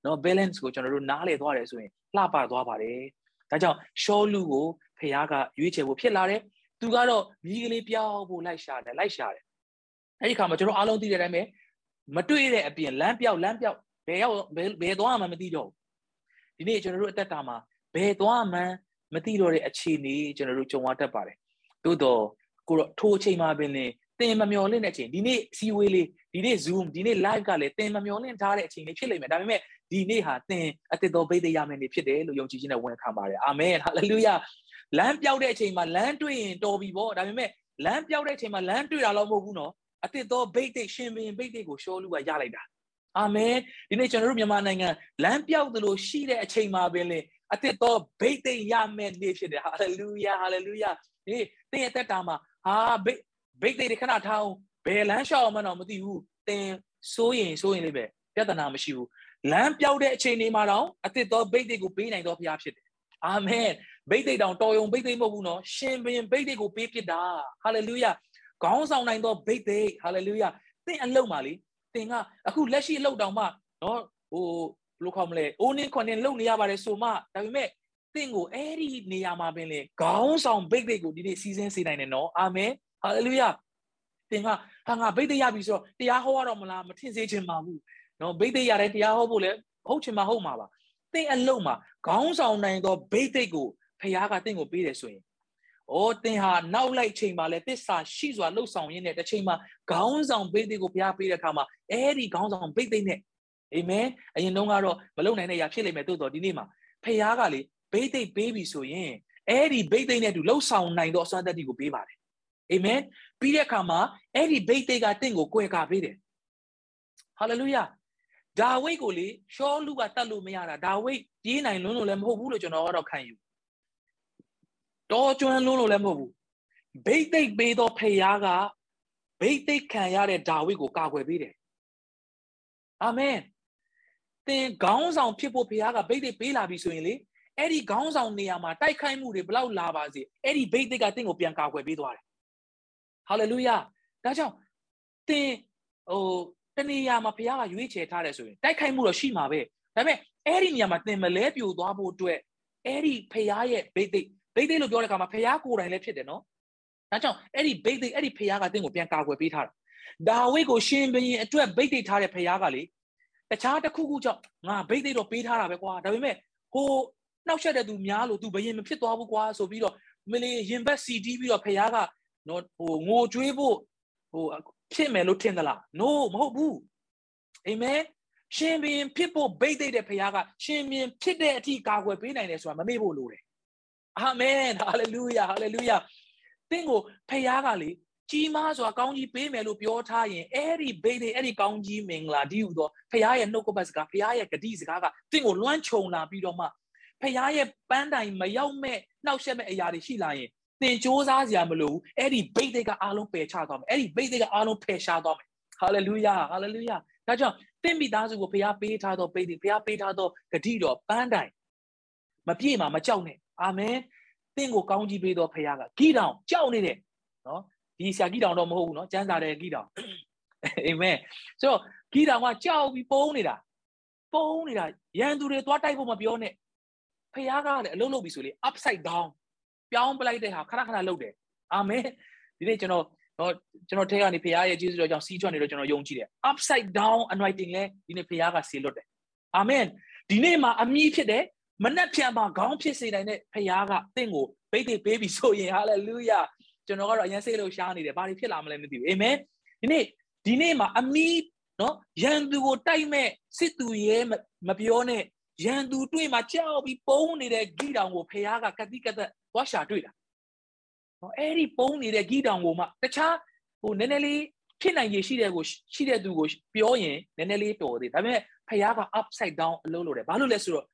နော် balance ကိုကျွန်တော်တို့နားလည်သွားတယ်ဆိုရင်လှပသွားပါတယ်ဒါကြောင့်ရှောလူကိုဖခင်ကရွေးချယ်ဖို့ဖြစ်လာတယ်သူကတော့မိကလေးပြောင်းဖို့လိုက်ရှာတယ်အဲ့ဒီခါမှာကျွန်တော်အားလုံးသိတဲ့အတိုင်းပဲမတွေ့တဲ့အပြင်လမ်းပြောက်ဘယ်သွားမှမသိတော့ဒီနေ့ကျွန်တော်တို့အသက်တာမှာဘယ်သွားမှမသိတော့တဲ့အခြေအနေကျွန်တော်တို့ကြုံရတတ်ပါတယ်သို့တော့ကိုတော့ထိုးအချိန်မှာပင်လေတင်မမျော်လင့်တဲ့အချိန်ဒီနေ့စီဝေးလေးဒီနေ့ Zoom ဒီနေ့ live ကလည်းတင်မမျော်လင့်ထားတဲ့အချိန်လေးဖြစ်လိမ့်မယ်ဒါပေမဲ့ဒီနေ့ဟာတင်အသစ်တော်ဗိတ်တရားမယ်နေဖြစ်တယ်လို့ယုံကြည်ခြင်းနဲ့ဝန်ခံပါတယ်အာမင်ဟာလေလုယာလမ်းပြောက်တဲ့အချိန်မှာလမ်းတွေ့ရင်တော်ပြီပေါ့ဒါပေမဲ့လမ်းပြောက်တဲ့အချိန်မှာလမ်းတွေ့တာတော့မဟုတ်ဘူးနော်အသစ်တော်ဗိတ်ရှင်ဘင်ဗိတ်ကိုရှောလူကရလိုက်တာအာမင်ဒီနေ့ကျွန်တော်တို့မြန်မာနိုင်ငံလမ်းပြောက်သလိုရှိတဲ့အချိန်မှာပင်လေအသစ်တော်ဗိတ်ရမယ်နေဖြစ်တယ်ဟာလေလုယာဒီတင်အသက်တာမှာဟာဗိတ်တွေခဏထားအောင်ဘယ်လမ်းလျှောက်အောင်မတော့မသိဘူးတင်စိုးရင်လေးပဲပြဿနာမရှိဘူးလမ်းပြောက်တဲ့အချိန်တွေမှာတော့အသစ်တော်ဗိတ်တွေကိုပေးနိုင်တော်ဘုရားဖြစ်တယ်အာမင်ဗိတ်တောင်တော်ယုံဗိတ်မဟုတ်ဘူးနော်ရှင်ဘင်ဗိတ်တွေကိုပေးဖြစ်တာဟာလေလုယာခေါင်းဆောင်နိုင်သောဗိတ်ဟာလေလုယာတင်အလုံးပါလေတင်ကအခုလက်ရှိအလုပ်တောင်မှနော်ဘယ်လိုခေါ်မလဲအိုးနင်းခွန်နင်းလုပ်နေရပါတယ်ဆိုမှဒါပေမဲ့တင်ကိုအဲ့ဒီနေရာမှာပင်လေခေါင်းဆောင်ဗိတ်တွေကိုဒီနေ့စီစဉ်စေနိုင်တယ်နော်အာမင်ဟာလေလုယာတင်ကဟာငါဗိတ်ရပြီဆိုတော့တရားဟောရတော့မလားမထင်စေချင်ပါဘူးနော်ဗိတ်ရတဲ့တရားဟောဖို့လဲဟုတ်ချင်မှာဟုတ်မှာပါတင်အလုံးမှာခေါင်းဆောင်နိုင်သောဗိတ်ကိုဖခင်ကတင်ကိုပေးတယ်ဆိုရင်တင်ဟာနောက်လိုက်ချိန်မှာလဲတစ္ဆာရှိစွာလှုပ်ဆောင်ရင်းနဲ့တစ်ချိန်မှာခေါင်းဆောင်ဗိတ်ကိုဘုရားပေးတဲ့အခါမှာအဲ့ဒီခေါင်းဆောင်ဗိတ်နဲ့အာမင်အရင်တုန်းကတော့မလုံနိုင်တဲ့ຢာဖြစ်လိမ့်မယ်တိုးတော့ဒီနေ့မှာဖခင်ကလေဗိတ်ပေးပြီဆိုရင်အဲ့ဒီဗိတ်နဲ့တူလှုပ်ဆောင်နိုင်သောအစွမ်းတတ္တိကိုပေးပါတယ်အာမင်ပြီးတဲ့အခါမှာအဲ့ဒီဗိတ်ကတင့်ကိုကွယ်ကာပေးတယ်ဟာလေလုယာဒါဝိဒ်ကိုလေရှောလူကတတ်လို့မရတာဒါဝိဒ်ပြေးနိုင်လွန်းလို့လည်းမဟုတ်ဘူးလို့ကျွန်တော်ကတော့ခံယူတော်ကျွမ်းလွန်းလို့လည်းမဟုတ်ဘူးဗိတ်ပေးသောဖခင်ကဗိတ်ခံရတဲ့ဒါဝိဒ်ကိုကာကွယ်ပေးတယ်အာမင်တင်ခေါင်းဆောင်ဖြစ်ဖို့ဖခင်ကဗိတ်ပေးလာပြီဆိုရင်လေအဲ့ဒီခေါင်းဆောင်နေရာမှာတိုက်ခိုက်မှုတွေဘလောက်လာပါစေအဲ့ဒီဗိတ်ကတင့်ကိုပြန်ကာကွယ်ပေးသွားတယ်ဟာလေလုယာဒါကြောင့်တင်တနေရာမှာဖခင်ကရွေးချယ်ထားတယ်ဆိုရင်တိုက်ခိုက်မှုတော့ရှိမှာပဲဒါပေမဲ့အဲ့ဒီနေရာမှာတင်မလဲပြိုသွားဖို့အတွက်အဲ့ဒီဖခင်ရဲ့ဗိတ်လို့ပြောတဲ့အခါမှာဖခင်ကိုယ်တိုင်လည်းဖြစ်တယ်နော်ဒါကြောင့်အဲ့ဒီအဲ့ဒီဖခင်ကတင့်ကိုပြန်ကာကွယ်ပေးထားတာဒါဝိဒ်ကိုရှင်ဘုရင်အတွက်ဗိတ်ထားတဲ့ဖခင်ကလေတခြားတစ်ခုကြောင့်ငါဗိတ်တော့ပေးထားတာပဲကွာဒါပေမဲ့နှောက်ရက်တဲ့သူများလို့သူဘုရင်မဖြစ်သွားဘူးကွာဆိုပြီးတော့မလေးရင်ဘတ်စီတီးပြီးတော့ဖခင်ကနော်ငိုကြွေးဖို့ဖြစ်မယ်လို့ထင်သလား no မဟုတ်ဘူးအာမင်ရှင်ဘုရင်ဖြစ်ဖို့ဗိတ်တဲ့ဖခင်ကရှင်ဘုရင်ဖြစ်တဲ့အထိကာကွယ်ပေးနိုင်တယ်ဆိုတာမမေ့ဖို့လိုတယ်အာမင်ဟာလေလုယာတင့်ကိုဖခင်ကလေကြီးမားစွာကောင်းကြီးပေးမယ်လို့ပြောထားရင်အဲ့ဒီဗိတ်အဲ့ဒီကောင်းကြီးမင်္ဂလာဒီဟူသောဖခင်ရဲ့နှုတ်ကပတ်စကားဖခင်ရဲ့ဂတိစကားကတင့်ကိုလွှမ်းခြုံလာပြီးတော့မှဖခင်ရဲ့ပန်းတိုင်မရောက်မဲ့နှောက်ယှက်မဲ့အရာတွေရှိလာရင်တင်စ조사စရာမလိုဘူးအဲ့ဒီဗိတ်ကအားလုံးပယ်ချသွားမယ်အဲ့ဒီဗိတ်ကအားလုံးဖယ်ရှားသွားမယ်ဟာလေလုယာဒါကြောင့်တင့်မိသားစုကိုဘုရားပေးထားသောဗိတ်ဘုရားပေးထားသောဂတိတော်ပန်းတိုင်မပြည့်မှာမကြောက်နဲ့အာမင်တင့်ကိုကောင်းကြီးပေးသောဘုရားကဂိတောင်ကြောက်နေတယ်နော်ဒီဆရာဂိတောင်တော့မဟုတ်ဘူးနော်ကျမ်းစာတဲ့ဂိတောင်အာမင်ဆိုတော့ဂိတောင်ကကြောက်ပြီးပုံနေတာရန်သူတွေသွားတိုက်ဖို့မပြောနဲ့ဖခင်ကလည်းအလုံးလုံးပြီဆိုလေ upside down ပြောင်းပလိုက်တဲ့ဟာခဏလုပ်တယ်အာမင်ဒီနေ့ကျွန်တော်ထဲကနေဖခင်ရဲ့ကျေးဇူးတော်ကြောင့်စီးထွက်နေတော့ကျွန်တော်ယုံကြည်တယ် upside down anointing လဲဒီနေ့ဖခင်ကဆေလွတ်တယ်အာမင်ဒီနေ့မှာအမြင့်ဖြစ်တယ်မနှက်ဖြန်မှာခေါင်းဖြစ်စေနိုင်တဲ့ဖခင်ကတင့်ကိုဗိတ်ပေးပြီဆိုရင် hallelujah ကျွန်တော်ကတော့အရင်စိတ်လို့ရှားနေတယ်ဘာတွေဖြစ်လာမလဲမသိဘူးအာမင်ဒီနေ့မှာအမြင့်နော်ရန်သူကိုတိုက်မဲ့စစ်သူရဲမပြောနဲ့ရန်သူတွေ့မှာကြောက်ပြီးပုံနေတဲ့ဂိတောင်ကိုဖခင်ကကတိကသက်သွားရှာတွေ့တာအဲ့ဒီပုံနေတဲ့ဂိတောင်ကိုမှတခြားနည်းနည်းလေးဖြစ်နိုင်ရရှိတဲ့သူကိုပြောရင်နည်းနည်းလေးတော်သေးဒါပေမဲ့ဖခင်က upside down အလုပ်လုပ်တယ်ဘာလို့လဲဆိုတော့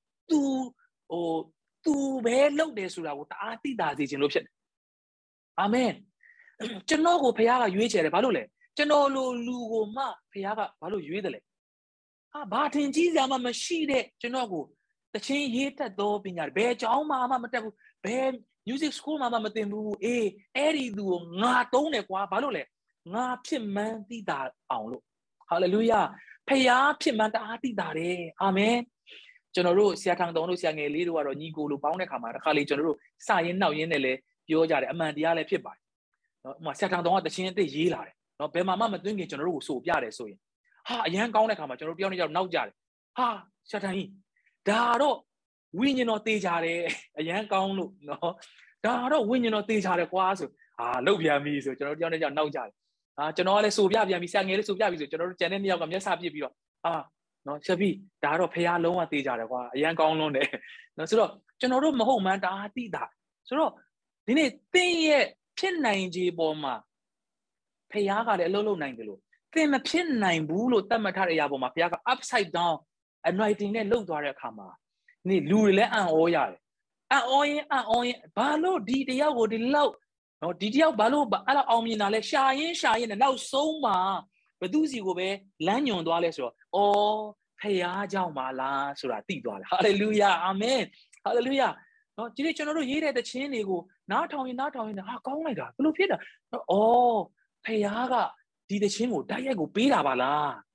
तू ပဲလုပ်တယ်ဆိုတာကိုတအားသိတာစေခြင်းလို့ဖြစ်တယ်အာမင်ကျွန်တော်ကိုဖခင်ကရွေးချယ်တယ်ဘာလို့လဲကျွန်တော်လိုလူကိုမှဖခင်ကဘာလို့ရွေးတယ်လဲဘာထင်ကြီးစရာမှမရှိတဲ့ကျွန်တော်ကိုတချင်းရေးတတ်သောပညာဘယ်အကြောင်းမှမတက်ဘူးဘယ် music school မှမသင်ဘူးအဲ့ဒီသူကိုငါတုံးတယ်ကွာဘာလို့လဲငါဖြစ်မှန်းသိတာအောင်လို့ hallelujah ဖယားဖြစ်မှန်တအားသိတာတယ်အာမင်ကျွန်တော်တို့ဆရာထောင်တော်တို့ဆရာငယ်လေးတို့ကတော့ညီကိုလိုပေါင်းတဲ့ခါမှာတစ်ခါလေကျွန်တော်တို့စရင်းနှောက်ရင်းနဲ့လည်းပြောကြတယ်အမှန်တရားလည်းဖြစ်ပါတယ်နော်ဥပမာဆရာထောင်တော်ကတခြင်းအစ်ရေးလာတယ်နော်ဘယ်မှာမှမသွင်းခင်ကျွန်တော်တို့ကိုဆိုပြတယ်ဆိုရင်ဟာအရန်ကောင်းတဲ့ခါမှာကျွန်တော်တို့ပြောနေကြတော့နောက်ကြတယ်ဟာဆရာထောင်ကြီးဒါတော့ဝိညာဉ်တော်တေးကြတယ်အရန်ကောင်းလို့နော်ဒါတော့ဝိညာဉ်တော်တေးကြတယ်ကွာဆိုလောက်ပြန်ပြီဆိုကျွန်တော်တို့ပြောနေကြနောက်ကြတယ်ကျွန်တော်ကလည်းဆိုပြပြန်ပြီဆရာငယ်လေးဆိုပြပြီဆိုကျွန်တော်တို့ကျန်တဲ့နှစ်ယောက်ကမျက်စာပစ်ပြီးတော့နော်ချက်ပြီးဒါတော့ဖះလုံးဝသေးကြတယ်ကွာအရန်ကောင်းလုံးတယ်နော်ဆိုတော့ကျွန်တော်တို့မဟုတ်မှန်းဒါသိတာဆိုတော့ဒီနေ့သင်ရဲ့ဖြစ်နိုင်ခြေပေါ်မှာဖះကလည်းအလုံးလုံးနိုင်တယ်လို့သင်မဖြစ်နိုင်ဘူးလို့သတ်မှတ်ထားတဲ့အရာပေါ်မှာဖះက upside down anointing နဲ့လှုပ်သွားတဲ့အခါမှာဒီလူတွေလည်းအံ့ဩရတယ်အံ့ဩရင်ဘာလို့ဒီတယောက်ကိုဒီလောက်နော်ဒီတယောက်ဘာလို့အဲ့လောက်အောင်မြင်တာလဲရှာရင်နဲ့နောက်ဆုံးမှာဘသူစီကိုပဲလမ်းညွန်သွားလဲဆိုတော့ဖယားကြောင့်ပါလားဆိုတာသိသွားတယ်ဟာလေလုယာအာမင်ဟာလေလုယာနော်ဒီနေ့ကျွန်တော်တို့ရေးတဲ့သချင်းတွေကိုနားထောင်ရင်ကောင်းလိုက်တာဘယ်လိုဖြစ်တာဖယားကဒီသချင်းကိုတိုက်ရိုက်ကိုပေးတာပါလား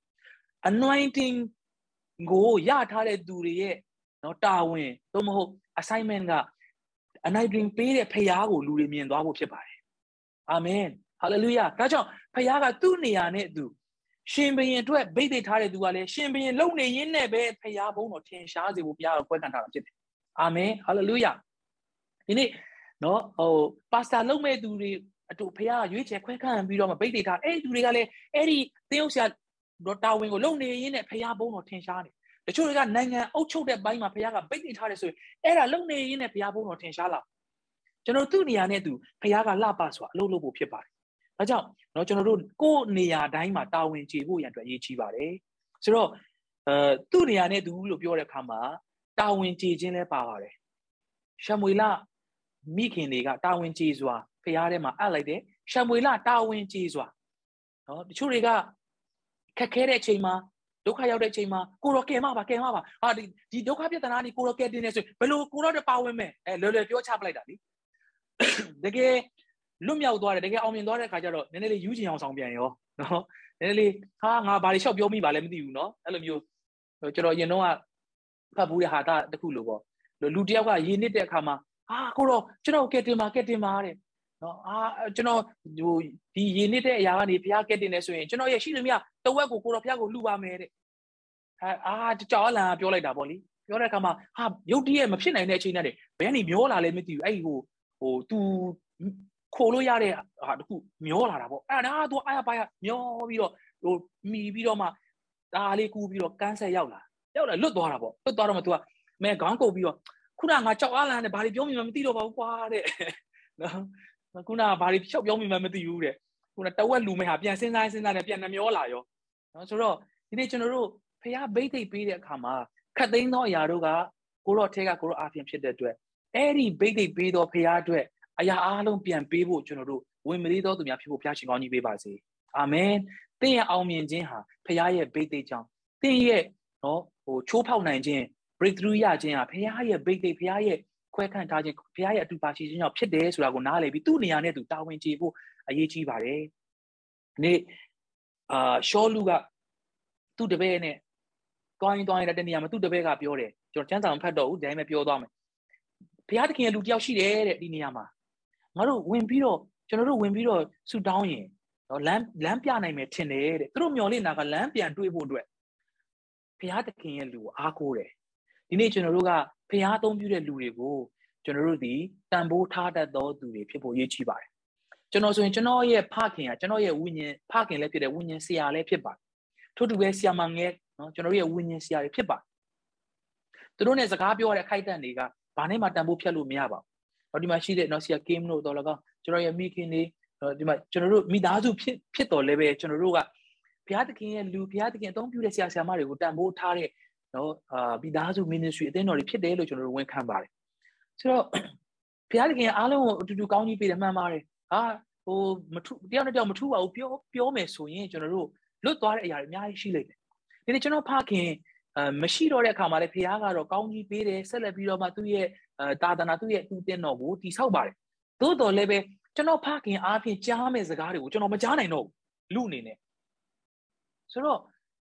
anointing ကိုရထားတဲ့သူတွေရဲ့နော်တာဝန်သို့မဟုတ် assignment က anointing ပေးတဲ့ဖယားကိုလူတွေမြင်သွားဖို့ဖြစ်ပါတယ်အာမင်ဟာလေလုယာဒါကြောင့်ဖယားကသူ့နေရာနဲ့သူရှင်ဘုရင်အတွက်ဗိတ်သိက်ထားတဲ့သူကလည်းရှင်ဘုရင်လုံနေရင်းနဲ့ပဲဖယားဘုန်းတော်ထင်ရှားစေဖို့ဘုရားကခွဲခံထားတာဖြစ်တယ်အာမင်ဟာလေလုယာဒီနေ့နော်ပါစတာလုံမဲ့သူတွေအတူဖယားကရွေးချယ်ခွဲခံပြီးတော့မှဗိတ်သိက်ထားအဲ့ဒီသူတွေကလည်းအဲ့ဒီသင်းဥဆရာတော်တာဝန်ကိုလုံနေရင်းနဲ့ဖယားဘုန်းတော်ထင်ရှားနေတချို့တွေကနိုင်ငံအုပ်ချုပ်တဲ့ဘိုင်းမှာဖယားကဗိတ်သိက်ထားတယ်ဆိုရင်အဲ့ဒါလုံနေရင်းနဲ့ဖယားဘုန်းတော်ထင်ရှားလာကျွန်တော်သူ့နေရာနဲ့သူဖယားကလှပစွာအလုပ်လုပ်ဖို့ဖြစ်ပါတယ်ဒါကြောင့်เนาะကျွန်တော်တို့ကိုယ်နေရာတိုင်းမှာတာဝန်ကျေဖို့ရန်အတွက်အရေးကြီးပါတယ်ဆိုတော့သူ့နေရာနဲ့သူလို့ပြောတဲ့အခါမှာတာဝန်ကျေခြင်းလည်းပါပါတယ်ရှမွေလမိခင်တွေကတာဝန်ကျေစွာဖရားထဲမှာအပ်လိုက်တယ်ရှမွေလတာဝန်ကျေစွာเนาะတချို့တွေကခက်ခဲတဲ့အချိန်မှာဒုက္ခရောက်တဲ့အချိန်မှာကိုရောကဲမှာပါဒီဒုက္ခပြဿနာนี่ကိုရောကဲတင်နေဆိုဘယ်လိုကိုရောတပါဝင်မဲ့လွယ်ပြောချပလိုက်တာလीတကယ်လွတ်မြောက်သွားတယ်တကယ်အောင်မြင်သွားတဲ့ခါကျတော့နည်းနည်းလေးယူချင်အောင်ဆောင်ပြန်ရောနော်နည်းနည်းလေးငါဘာတွေလျှောက်ပြောမိပါလဲမသိဘူးနော်အဲ့လိုမျိုးကျွန်တော်အရင်တော့ဖတ်ဘူးတဲ့ဟာတာတခုလို့ပေါ့လူတယောက်ကရေနစ်တဲ့အခါမှာကိုတော့ကျွန်တော်ကဲတင်ပါတဲ့နော်ကျွန်တော်ဒီရေနစ်တဲ့အရာကနေဘုရားကဲတင်နေဆိုရင်ကျွန်တော်ရဲ့ရှိသမျှတဝက်ကိုတော့ဘုရားကိုလှူပါမယ်တဲ့ကြောက်လာပြောလိုက်တာပေါ့လေပြောတဲ့အခါမှာရုတ်တရက်မဖြစ်နိုင်တဲ့အချိန်နဲ့ဘယ်ကနေမျောလာလဲမသိဘူးအဲ့ဒီသူခိုလို့ရတဲ့ဟာတခုမျောလာတာပေါ့အဲ့ဒါသူအားရပါရမျောပြီးတော့မိပြီးတော့မှဒါလေးကူးပြီးတော့ကန်းဆက်ရောက်လာလွတ်သွားတာပေါ့လွတ်သွားတော့မှ तू ကမဲခေါင်းကုတ်ပြီးတော့ခုနငါကြောက်အားလန်နဲ့ဘာတွေပြောမိမှမသိတော့ပါဘူးကွာတဲ့နော်ခုနကဘာတွေဖြောက်ပြောမိမှမသိဘူးတဲ့ခုနတဝက်လူမဲဟာပြန်စဉ်းစားနဲ့ပြန်နှမျောလာရောနော်ဆိုတော့ဒီနေ့ကျွန်တော်တို့ဖះဘိတ်သိပ်ပေးတဲ့အခါမှာခတ်သိမ်းသောအရာတို့ကကိုရော့ထဲကကိုရော့အားဖြင့်ဖြစ်တဲ့အတွက်အဲ့ဒီဘိတ်သိပ်ပေးသောဖះအတွက်အရာအားလုံးပြန်ပေးဖို့ကျွန်တော်တို့ဝင်မလေးသောသူများဖြစ်ဖို့ဘုရားရှင်ကောင်းကြီးပေးပါစေအာမင်သင်ရဲ့အောင်မြင်ခြင်းဟာဘုရားရဲ့ဗိတ်သိက်ကြောင့်သင်ရဲ့နော်ချိုးဖောက်နိုင်ခြင်း breakthrough ရခြင်းဟာဘုရားရဲ့ဗိတ်သိက်ဘုရားရဲ့ခွဲခန့်ထားခြင်းဘုရားရဲ့အတူပါရှိခြင်းကြောင့်ဖြစ်တယ်ဆိုတာကိုနားလည်ပြီးသူ့နေရာနဲ့သူတာဝန်ကျေဖို့အရေးကြီးပါတယ်နေ့ရှောလူကသူ့တပည့်နဲ့တွိုင်းတဲ့နေရာမှာသူ့တပည့်ကပြောတယ်ကျွန်တော်ကျမ်းစာမဖတ်တော့ဘူးဒါပေမဲ့ပြောသွားမယ်ဘုရားသခင်ရဲ့လူတယောက်ရှိတယ်တဲ့ဒီနေရာမှာငါတို့ဝင်ပြီးတော့ကျွန်တော်တို့ဝင်ပြီးတော့ဆူတောင်းရင်နော်လမ်းပြနိုင်မယ်ထင်တယ်တဲ့သူတို့မျော်လင့်တာကလမ်းပြန်တွေးဖို့အတွက်ဘုရားသခင်ရဲ့လူကိုအားကိုးတယ်ဒီနေ့ကျွန်တော်တို့ကဘုရားအသုံးပြုတဲ့လူတွေကိုကျွန်တော်တို့ဒီတန်ဖိုးထားတတ်သောသူတွေဖြစ်ဖို့ရည်ကြီးပါတယ်ကျွန်တော်ဆိုရင်ကျွန်တော်ရဲ့ဖခင်ကကျွန်တော်ရဲ့ဝိညာဉ်ဖခင်လည်းဖြစ်တယ်ဝိညာဉ်ဆရာလည်းဖြစ်ပါတယ်ထို့တူပဲဆရာမငယ်နော်ကျွန်တော်ရဲ့ဝိညာဉ်ဆရာတွေဖြစ်ပါတယ်သူတို့နဲ့စကားပြောရတဲ့အခိုက်အတန့်တွေကဘာနဲ့မှတန်ဖိုးဖြတ်လို့မရပါဘူးဒီမှာရှိတဲ့နော်ဆရာကင်းတို့တော်လည်းကောင်းကျွန်တော်ရဲ့မိခင်တွေဒီမှာကျွန်တော်တို့မိသားစုဖြစ်တော်လည်းပဲကျွန်တော်တို့ကဘုရားသခင်ရဲ့လူဘုရားသခင်အသုံးပြုတဲ့ဆရာဆရာမတွေကိုတန်ဖိုးထားတဲ့နော်မိသားစု ministry အသင်းတော်တွေဖြစ်တယ်လို့ကျွန်တော်တို့ဝန်ခံပါတယ်ဆိုတော့ဘုရားသခင်အားလုံးကိုအတူတူကောင်းကြီးပေးတယ်မှန်ပါတယ်မထူတယောက်နဲ့တယောက်မထူပါဘူးပြောမယ်ဆိုရင်ကျွန်တော်တို့လွတ်သွားတဲ့အရာတွေအများကြီးရှိလိမ့်မယ်ဒီနေ့ကျွန်တော်ဖခင်မရှိတော့တဲ့အခါမှာလည်းဘုရားကတော့ကောင်းကြီးပေးတယ်ဆက်လက်ပြီးတော့မှသူ့ရဲ့သာသနာသူ့ရဲ့သူ့တင်တော်ကိုတည်ဆောက်ပါတယ်သို့တော်လည်းပဲကျွန်တော်ဖခင်အားဖြင့်ကြားမဲ့စကားတွေကိုကျွန်တော်မကြားနိုင်တော့ဘူးလူအနေနဲ့ဆိုတော့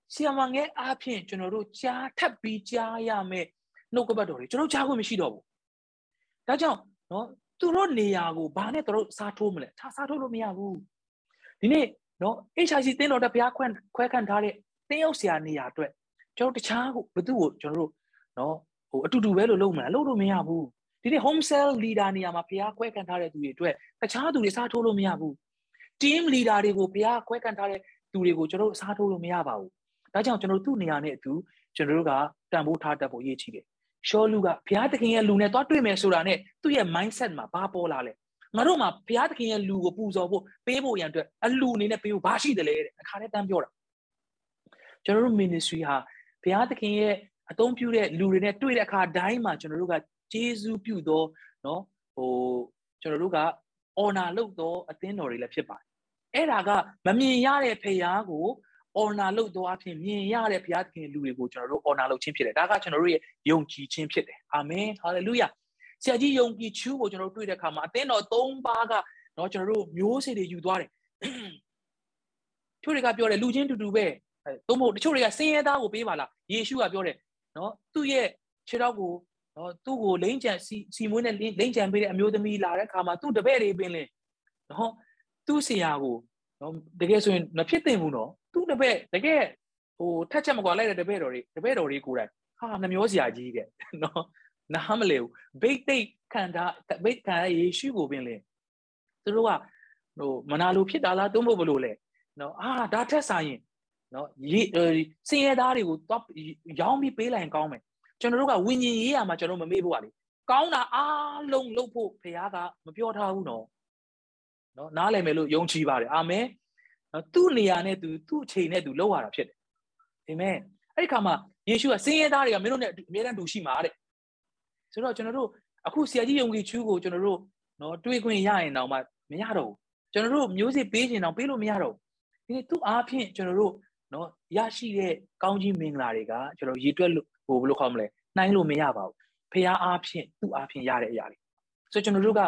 ဆီယမငယ်အားဖြင့်ကျွန်တော်တို့ကြားထပ်ပြီးကြားရမယ်နှုတ်ကပတ်တော်တွေကျွန်တော်ကြားခွင့်မရှိတော့ဘူးဒါကြောင့်နော်သူတို့နေရာကိုဘာနဲ့တို့စားထိုးမလဲစားထိုးလို့မရဘူးဒီနေ့နော် HIC တင်းတော်တဘုရားခွဲခန့်ထားတဲ့တင်းရောက်ဆရာနေရာအတွက်ကျွန်တော်တခြားဘသူ့ကိုကျွန်တော်တို့နော်အတူတူပဲလို့လုပ်မလားလုပ်လို့မရဘူးဒီနေ့ home cell leader နေရာမှာဘုရားခွဲခန့်ထားတဲ့သူတွေအတွက်တခြားသူတွေစားထိုးလို့မရဘူး team leader တွေကိုဘုရားခွဲခန့်ထားတဲ့သူတွေကိုကျွန်တော်တို့စားထိုးလို့မရပါဘူးဒါကြောင့်ကျွန်တော်တို့သူ့နေရာနဲ့အတူကျွန်တော်တို့ကတန်ဖိုးထားတတ်ဖို့ရည်ချီတယ်ရှောလူကဘုရားသခင်ရဲ့လူနဲ့တွားတွေ့မယ်ဆိုတာနဲ့သူ့ရဲ့ mindset မှာဘာပေါ်လာလဲငါတို့မှာဘုရားသခင်ရဲ့လူကိုပူဇော်ဖို့ပေးဖို့ရန်အတွက်အလူအနေနဲ့ပေးဖို့ဘာရှိတယ်လဲတဲ့အခါနဲ့တန်းပြောတာကျွန်တော်တို့ ministry ဟာဘုရားသခင်ရဲ့အသုံးပြုတဲ့လူတွေနဲ့တွေ့တဲ့အခါတိုင်းမှာကျွန်တော်တို့ကကျေးဇူးပြုသောနော်ကျွန်တော်တို့က honor လုပ်သောအသင်းတော်တွေလည်းဖြစ်ပါတယ်အဲ့ဒါကမမြင်ရတဲ့ဘုရားကို honor လုပ်သောအဖြစ်မြင်ရတဲ့ဘုရားသခင်လူတွေကိုကျွန်တော်တို့ honor လုပ်ခြင်းဖြစ်တယ်ဒါကကျွန်တော်တို့ရဲ့ယုံကြည်ခြင်းဖြစ်တယ်အာမင် hallelujah ဆရာကြီးယုံကြည်ချူးကိုကျွန်တော်တို့တွေ့တဲ့အခါမှာအသင်းတော်၃ပါးကနော်ကျွန်တော်တို့မျိုးစေ့တွေယူသွားတယ်ချို့တွေကပြောတယ်လူချင်းတူတူပဲသို့မဟုတ်တချို့တွေကဆင်းရဲသားကိုပေးပါလားယေရှုကပြောတယ်နော်သူ့ရဲ့ခြေထောက်ကိုနော်သူ့ကိုလိမ့်ချန်စီမွေးနဲ့လိမ့်ချန်ပေးတဲ့အမျိုးသမီးလာတဲ့အခါမှာသူ့တပည့်တွေပင်လေနော်သူ့ဆရာကိုနော်တကယ်ဆိုရင်မဖြစ်သင့်ဘူးနော်သူ့တပည့်တကယ်ထက်ချက်မကွာလိုက်တဲ့တပည့်တော်တွေကိုယ်တိုင်ဟာနှမျောစရာကြီးတဲ့နော်နားမလဲဘူးဘိတ်သိက်ခံယေရှုကိုပင်လေသူတို့ကမနာလိုဖြစ်တာလားသို့မဟုတ်ဘလို့လဲနော်ဒါထက်ဆိုင်ရင်နော်စင်ရသားတွေကိုတော့ရောင်းပြီးပေးလိုက်ရင်ကောင်းမယ်ကျွန်တော်တို့ကဝิญဉ်ရေးရမှာကျွန်တော်မမေ့ဖို့ပါလေကောင်းတာအားလုံးလုပ်ဖို့ဘုရားကမပြောထားဘူးနော်နားလည်မယ်လို့ယုံကြည်ပါတယ်အာမင်သူ့နေရာနဲ့သူ့အချိန်နဲ့သူလုပ်ရတာဖြစ်တယ်အာမင်အဲ့ဒီခါမှာယေရှုကစင်ရသားတွေကမင်းတို့နဲ့အမြဲတမ်းတူရှိမှာတဲ့ဆိုတော့ကျွန်တော်တို့အခုဆရာကြီးယုံကြည်ချူးကိုကျွန်တော်တို့နော်တွေးခွင့်ရရင်တော့မှမရတော့ဘူးကျွန်တော်တို့မျိုးစေ့ပေးခြင်းတော့ပေးလို့မရတော့ဘူးဒီသူ့အားဖြင့်ကျွန်တော်တို့နော်ရရှိတဲ့ကောင်းကြီးမင်္ဂလာတွေကကျွန်တော်ရေတွက်လို့ဘယ်လိုခေါ်မလဲနှိုင်းလို့မရပါဘူးဖခင်အားဖြင့်သူ့အားဖြင့်ရတဲ့အရာတွေဆိုကျွန်တော်တို့က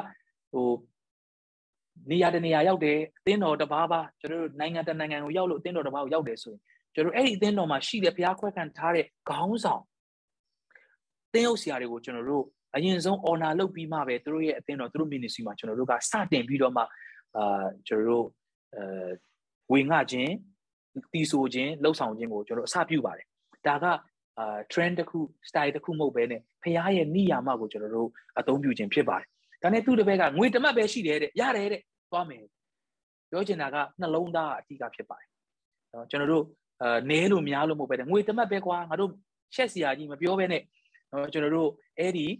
နေရာတနေရာရောက်တယ်အသင်းတော်တစ်ပါးပါကျွန်တော်တို့နိုင်ငံတနိုင်ငံကိုရောက်လို့အသင်းတော်တစ်ပါးကိုရောက်တယ်ဆိုရင်ကျွန်တော်အဲ့ဒီအသင်းတော်မှာရှိတဲ့ဖခင်ခွဲခံထားတဲ့ခေါင်းဆောင်သင်းအုပ်ဆရာတွေကိုကျွန်တော်တို့အရင်ဆုံး honor လုပ်ပြီးမှပဲသူတို့ရဲ့အသင်းတော်သူတို့ ministry မှာကျွန်တော်တို့ကစတင်ပြီးတော့မှကျွန်တော်တို့ဝေငှခြင်းတီးဆိုခြင်းလှုပ်ဆောင်ခြင်းကိုကျွန်တော်အစပြုပါတယ်ဒါကtrend တစ်ခု style တစ်ခုမဟုတ်ဘဲနဲ့ဖခင်ရဲ့နိယာမကိုကျွန်တော်တို့အသုံးပြုခြင်းဖြစ်ပါတယ်ဒါနဲ့သူ့တပည့်ကငွေတမတ်ပဲရှိတယ်တဲ့ရတယ်တဲ့သွားမယ်ပြောချင်တာကနှလုံးသားအဓိကဖြစ်ပါတယ်နော်ကျွန်တော်တို့နဲလို့များလို့မဟုတ်ပဲငွေတမတ်ပဲကွာငါတို့ရှက်စရာကြီးမပြောဘဲနဲ့နော်ကျွန်တော်တို့အဲ့ဒီ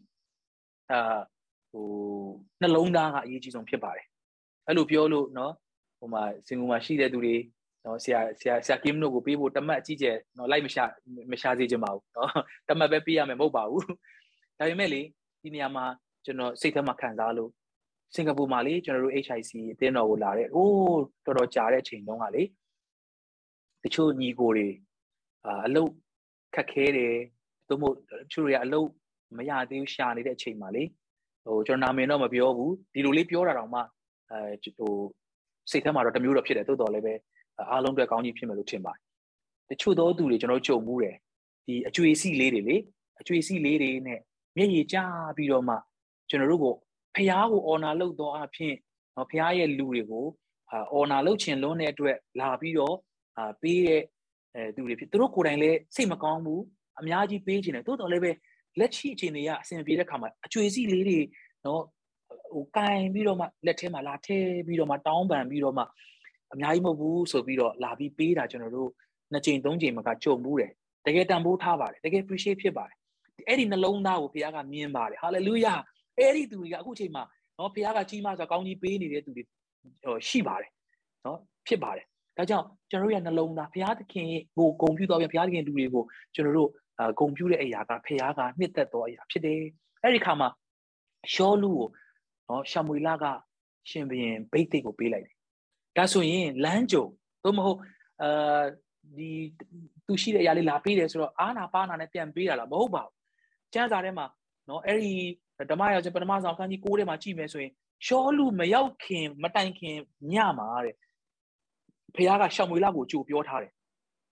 နှလုံးသားကအရေးကြီးဆုံးဖြစ်ပါတယ်အဲ့လိုပြောလို့နော်ဟိုမှာစင်ကူမှာရှိတဲ့သူတွေနော်ဆရာကင်းတို့ကိုပေးဖို့တမတ်အကြီးကျယ်နော်လိုက်မရှာစေချင်ပါဘူးနော်တမတ်ပဲပေးရမယ်မဟုတ်ပါဘူးဒါပေမဲ့လေဒီနေရာမှာကျွန်တော်စိတ်ထဲမှာခံစားလို့စင်ကာပူမှာလေကျွန်တော်တို့ HIC အသင်းတော်ကိုလာတဲ့တော်တော်ကြာတဲ့အချိန်တုန်းကလေတချို့ညီကိုတွေအလုပ်ခက်ခဲတယ်သို့မဟုတ်တချို့တွေကအလုပ်မရသေးဘူးရှာနေတဲ့အချိန်မှာလေကျွန်တော်နာမည်တော့မပြောဘူးဒီလိုလေးပြောတာတော့မှစိတ်ထဲမှာတော့တမျိုးတော့ဖြစ်တယ်တိုးတော်လည်းပဲအားလုံးအတွက်ကောင်းကြီးဖြစ်မယ်လို့ထင်ပါတယ်တချို့သောသူတွေကျွန်တော်ကြုံမှုတယ်ဒီအကျွေးစီလေးတွေလေအကျွေးစီလေးတွေနဲ့မျက်ရည်ကျပြီးတော့မှကျွန်တော်တို့ကိုဖျားကို honor လုပ်တော့အဖြစ်ဖျားရဲ့လူတွေကိုhonor လုပ်ချင်လွန်းတဲ့အတွက်လာပြီးတော့ပေးတဲ့သူတွေဖြစ်သူတို့ကိုယ်တိုင်လည်းစိတ်မကောင်းဘူးအများကြီးပေးချင်တယ်တိုးတော်လည်းပဲလက်ရှိအခြေအနေကအဆင်ပြေတဲ့ခါမှာအကျွေးစီလေးတွေနော်ကင်ပြီးတော့မှလက်ထဲမှာလာထည့်ပြီးတော့မှတောင်းပန်ပြီးတော့မှအများကြီးမဟုတ်ဘူးဆိုပြီးတော့လာပြီးပေးတာကျွန်တော်တို့2ချိန်3ချိန်မှကကြုံမှုတယ်တကယ်တန်ဖိုးထားပါတယ်တကယ် appreciate ဖြစ်ပါတယ်အဲ့ဒီနှလုံးသားကိုဘုရားကမြင်ပါတယ် hallelujah အဲ့ဒီသူတွေကအခုချိန်မှာနော်ဘုရားကကြီးမားစွာကောင်းကြီးပေးနေတဲ့သူတွေရှိပါတယ်နော်ဖြစ်ပါတယ်ဒါကြောင့်ကျွန်တော်တို့ရဲ့နှလုံးသားဘုရားသခင်ကိုဂုဏ်ပြုတော်ပြန်ဘုရားသခင်လူတွေကိုကျွန်တော်တို့ဂုဏ်ပြုတဲ့အရာကဘုရားကနှစ်သက်တော်အရာဖြစ်တယ်အဲ့ဒီခါမှာရှောလူကိုနော်ရှမွေလကရှင်ဘုရင်ဗိသိက်ကိုပေးလိုက်တယ်ဒါဆိုရင်လမ်းကြုံသို့မဟုတ်ဒီသူရှိတဲ့အရာလေးလာပေးတယ်ဆိုတော့အာနာပါနာနဲ့ပြန်ပေးတာလားမဟုတ်ပါဘူးကျမ်းစာထဲမှာနော်အဲ့ဒီဓမ္မရာဇဝင်ပထမဆုံးအခန်းကြီး9ထဲမှာကြည့်မယ်ဆိုရင်ရှောလူမရောက်ခင်မတိုင်ခင်ညမှာတဲ့ဘုရားကရှမွေလကိုကြိုပြောထားတယ်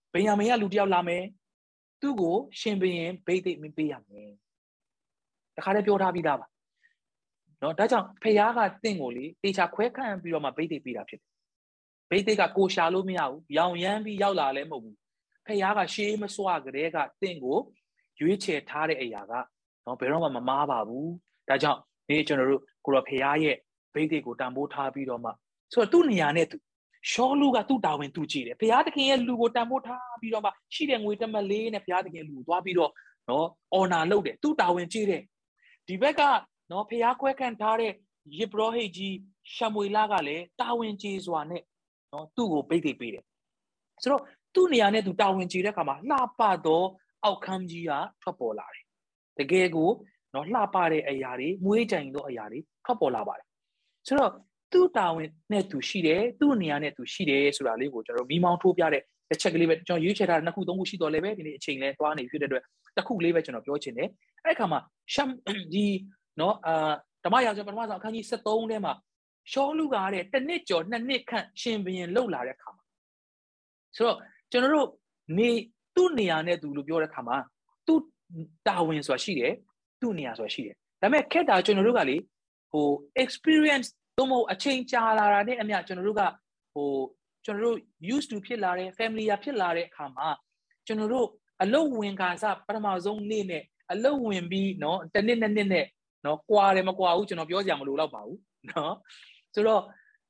ဘင်ယာမင်ကလူတယောက်လာမယ်သူ့ကိုရှင်ဘရင်ဘိတ်သိမပေးရမယ်တခါတည်းပြောထားပြီးသားပါနော်ဒါကြောင့်ဖယားကတင့်ကိုလေတေချာခွဲခန့်ပြီးတော့မှဘိတ်သိပေးတာဖြစ်တယ်ဘိတ်သိကကိုရှာလို့မရဘူးရောင်ရမ်းပြီးရောက်လာလည်းမဟုတ်ဘူးဖယားကရှေးမစွာကလေးကတင့်ကိုရွေးချယ်ထားတဲ့အရာကနော်ဘယ်တော့မှမမားပါဘူးဒါကြောင့်ဒီကျွန်တော်တို့ကိုရောဖယားရဲ့ဘိတ်သိကိုတန်ဖိုးထားပြီးတော့မှဆိုတော့သူ့နေရာနဲ့သူရှောလူကသူ့တာဝန်သူကြည့်တယ်ဘုရားသခင်ရဲ့လူကိုတန်ဖိုးထားပြီးတော့မှရှိတဲ့ငွေတက်မလေးနဲ့ဘုရားသခင်လူကိုသွားပြီးတော့နော်အော်နာလုပ်တယ်သူ့တာဝန်ကြည့်တယ်ဒီဘက်ကနော်ဘုရားခွဲခန့်ထားတဲ့ယေဘရဟိတ်ကြီးရှမွေလကလည်းတာဝန်ကြည်စွာနဲ့နော်သူ့ကိုဘိတ်သိပေးတယ်ဆိုတော့သူ့နေရာနဲ့သူတာဝန်ကြည်တဲ့အခါမှာလှပသောအောက်ခမ်းကြီးကထွက်ပေါ်လာတယ်တကယ်ကိုနော်လှပတဲ့အရာတွေမွေးကြိမ်သောအရာတွေထွက်ပေါ်လာပါတယ်ဆိုတော့သူ့တာဝန်နဲ့သူရှိတယ်သူ့နေရာနဲ့သူရှိတယ်ဆိုတာလေးကိုကျွန်တော်မိမောင်းထိုးပြတဲ့တစ်ချက်ကလေးပဲကျွန်တော်ရွေးချယ်ထားတဲ့နှစ်ခုသုံးခုရှိတော်လည်းပဲဒီနေ့အချိန်လဲတွားနေဖြစ်တဲ့အတွက်တစ်ခုလေးပဲကျွန်တော်ပြောချင်တယ်အဲ့ခါမှာဒီနော်ဓမ္မရာဇဝင်ပထမဆုံးအခန်းကြီး73ထဲမှာရှောလူကတဲ့တစ်နှစ်ကျော်နှစ်နှစ်ခန့်ရှင်ဘုရင်လှုပ်လာတဲ့ခါမှာဆိုတော့ကျွန်တော်တို့သူ့နေရာနဲ့သူလို့ပြောတဲ့ခါမှာသူ့တာဝန်ဆိုတာရှိတယ်သူ့နေရာဆိုတာရှိတယ်ဒါပေမဲ့ခက်တာကျွန်တော်တို့ကလေဟို experience သို့မဟုတ်အချိန်ကြာလာတာနဲ့အမျှကျွန်တော်တို့ကကျွန်တော်တို့ used to ဖြစ်လာတဲ့ familiar ဖြစ်လာတဲ့အခါမှာကျွန်တော်တို့အလုတ်ဝင်ခါစားပထမဆုံးနေ့နဲ့အလုတ်ဝင်ပြီးเนาะတစ်နှစ်နှစ်နဲ့เนาะကွာတယ်မကွာဘူးကျွန်တော်ပြောစရာမလိုတော့ပါဘူးเนาะဆိုတော့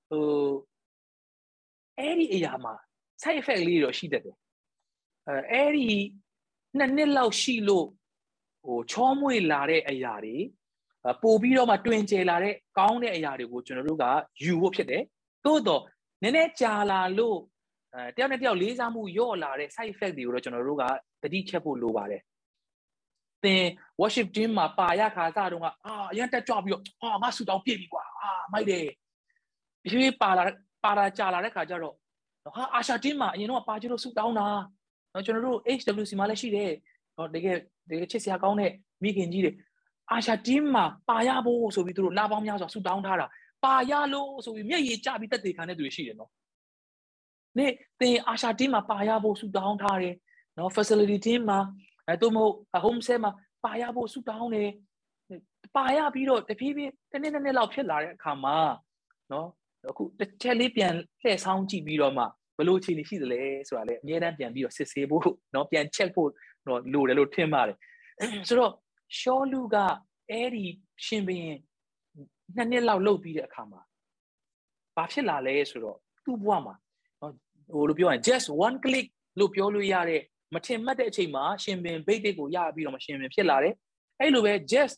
အဲ့ဒီအရာမှာ side effect လေးတော့ရှိတတ်တယ်အဲ့ဒီနှစ်နှစ်လောက်ရှိလို့ချောမွေ့လာတဲ့အရာတွေပို့ပြီးတော့မှတွင်ကျယ်လာတဲ့ကောင်းတဲ့အရာတွေကိုကျွန်တော်တို့ကယူဖို့ဖြစ်တယ်သို့တော့နည်းနည်းကြာလာလို့တယောက်နဲ့တယောက်လေးစားမှုညော့လာတဲ့ side effect တွေကိုတော့ကျွန်တော်တို့ကသတိချက်ဖို့လိုပါတယ်သင် worship team မှာပါရခါစားတော့အရင်တက်ကြွပြီးတော့ငါဆူတောင်းပြည့်ပြီကွာမိုက်တယ်ပြီးပါတာကြာလာတဲ့ခါကျတော့အာရှာ team မှာအရင်တော့ပါကြလို့ဆူတောင်းတာကျွန်တော်တို့ HWC မှာလည်းရှိတယ်တကယ်ချစ်စရာကောင်းတဲ့မိခင်ကြီးတွေအာရှာ team မှာပါရဖို့ဆိုပြီးသူတို့လာပေါင်းများစွာဆူတောင်းထားတာပါရလို့ဆိုပြီးမျက်ရည်ကျပြီးတက်သေးခံတဲ့သူတွေရှိတယ်နော်နေ့သင်အာရှာ team မှာပါရဖို့ဆူတောင်းထားတယ်နော် facility team မှာတို့မဟုတ် home set မှာပါရဖို့ဆူတောင်းတယ်ပါရပြီးတော့တဖြည်းဖြည်းတစ်နှစ်လောက်ဖြစ်လာတဲ့အခါမှာနော်အခုတစ်ချက်လေးပြန်လှည့်ဆောင်းကြည့်ပြီးတော့မှဘလို့အခြေအနေရှိသလဲဆိုတာလေအများတန်းပြန်ပြီးတော့စစ်ဆေးဖို့နော်ပြန် check ဖို့တော့လိုတယ်လို့ထင်ပါတယ်ဆိုတော့ရှောလူကအဲ့ဒီရှင်ဘုရင်နှစ်နှစ်လောက်လှုပ်ပြီးတဲ့အခါမှာဘာဖြစ်လာလဲဆိုတော့သူ့ဘဝမှာနော်လို့ပြောရင် just one click လို့ပြောလို့ရတဲ့မထင်မှတ်တဲ့အချိန်မှာရှင်ဘုရင်ဘိတ်ကိုရပြီးတော့မှရှင်ဘုရင်ဖြစ်လာတယ်အဲ့လိုပဲ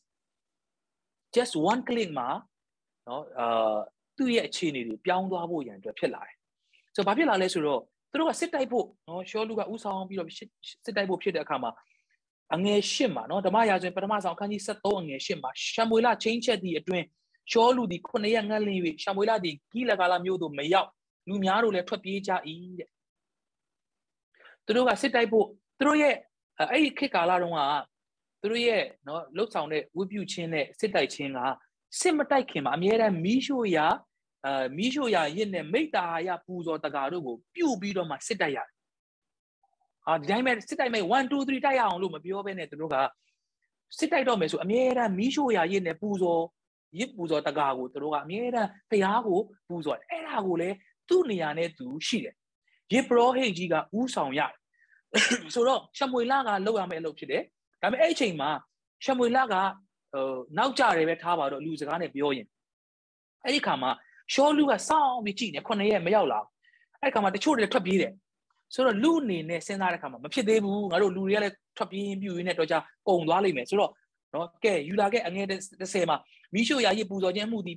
just one click မှာနော်သူ့ရဲ့အခြေအနေတွေပြောင်းသွားဖို့ရန်အတွက်ဖြစ်လာတယ်ဆိုတော့ဘာဖြစ်လာလဲဆိုတော့သူတို့ကစစ်တိုက်ဖို့နော်ရှောလူကဥဆောင်ပြီးတော့စစ်တိုက်ဖို့ဖြစ်တဲ့အခါမှာအငယ်၈မှာနော်ဓမ္မရာဇဝင်ပထမဆုံးအခန်းကြီး73အငယ်၈မှာရှမွေလချင်းချက်သည့်အတွင်းရှောလူသည်9ရက်ငတ်လင်း၍ရှမွေလသည်ဂိလဂါလမြို့သို့မရောက်လူများတို့လည်းထွက်ပြေးကြ၏တဲ့သူတို့ကစစ်တိုက်ဖို့သူတို့ရဲ့အဲ့ဒီခေတ်ကာလတုန်းကသူတို့ရဲ့နော်လှုပ်ဆောင်တဲ့ဝိပုချင်းနဲ့စစ်တိုက်ချင်းကစစ်မတိုက်ခင်မှာအများအားမီးရှို့ရာရစ်နဲ့မိတ္တာရပူဇော်တကာတို့ကိုပြုတ်ပြီးတော့မှစစ်တိုက်ရတယ်ဒီတိုင်းပဲစစ်တိုက်မဲ့1 2 3တိုက်ရအောင်လို့မပြောဘဲနဲ့သူတို့ကစစ်တိုက်တော့မယ်ဆိုအမြဲတမ်းမီးရှို့ရာရစ်နဲ့ပူဇော်တကာကိုသူတို့ကအမြဲတမ်းဖျားကိုပူဇော်တယ်အဲ့ဒါကိုလည်းသူ့နေရာနဲ့သူရှိတယ်ယေဘရဟိတ်ကြီးကဥဆောင်ရတယ်ဆိုတော့ရှမွေလကလောက်ရမယ့်အလုပ်ဖြစ်တယ်ဒါပေမဲ့အဲ့အချိန်မှာရှမွေလကနောက်ကြတယ်ပဲထားပါတော့လူစကားနဲ့ပြောရင်အဲ့ဒီခါမှာရှောလူကစောင်းပြီးကြည့်နေ9ရက်မရောက်လာအဲ့ခါမှာတချို့တွေထွက်ပြေးတယ်ဆိုတော့လူအနေနဲ့စဉ်းစားတဲ့ခါမှာမဖြစ်သေးဘူးငါတို့လူတွေကလည်းထွက်ပြေးပြူရင်းနဲ့တော့ကြာကုန်သွားလိမ့်မယ်ဆိုတော့နော်ကဲယူလာခဲ့အငယ်30မှာမီးရှို့ရာရစ်ပူဇော်ခြင်းမှုဒီ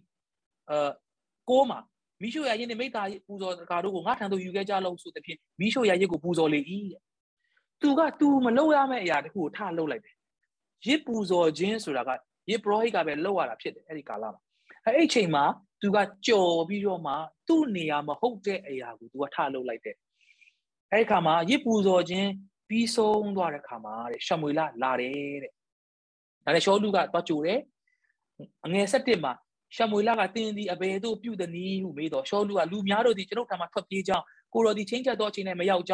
6မှာမီးရှို့ရာရစ်နဲ့မိတ္တာပူဇော်ကာတို့ကိုငါထံသို့ယူခဲ့ကြလို့ဆိုတဲ့ဖြင့်မီးရှို့ရာရစ်ကိုပူဇော်လေ၏တဲ့သူမလုပ်ရမယ့်အရာတခုကိုထလုပ်လိုက်တယ်ရစ်ပူဇော်ခြင်းဆိုတာကရစ်ပရောဟိတ်ကပဲလုပ်ရတာဖြစ်တယ်အဲ့ဒီကာလမှာအဲ့ချိန်မှာသူကကြော်ပြီးတော့မှသူ့နေရာမဟုတ်တဲ့အရာကိုသူကထလုပ်လိုက်တယ်အဲ့ဒီခါမှာရစ်ပူဇော်ခြင်းပြီးဆုံးသွားတဲ့ခါမှာတဲ့ရှမွေလလာတယ်တဲ့ဒါနဲ့ရှောလူကသွားကြိုတယ်အငယ်7မှာရှမွေလကတင်းသည်အဘယ်သို့ပြုသည်နည်းဟုမေးတော့ရှောလူကလူများတို့သည်ကျွန်ုပ်ထံမှထွက်ပြေးကြောင်းကိုတော်သည်ချင်းချက်သောအချိန်နဲ့မရောက်ကြောင်း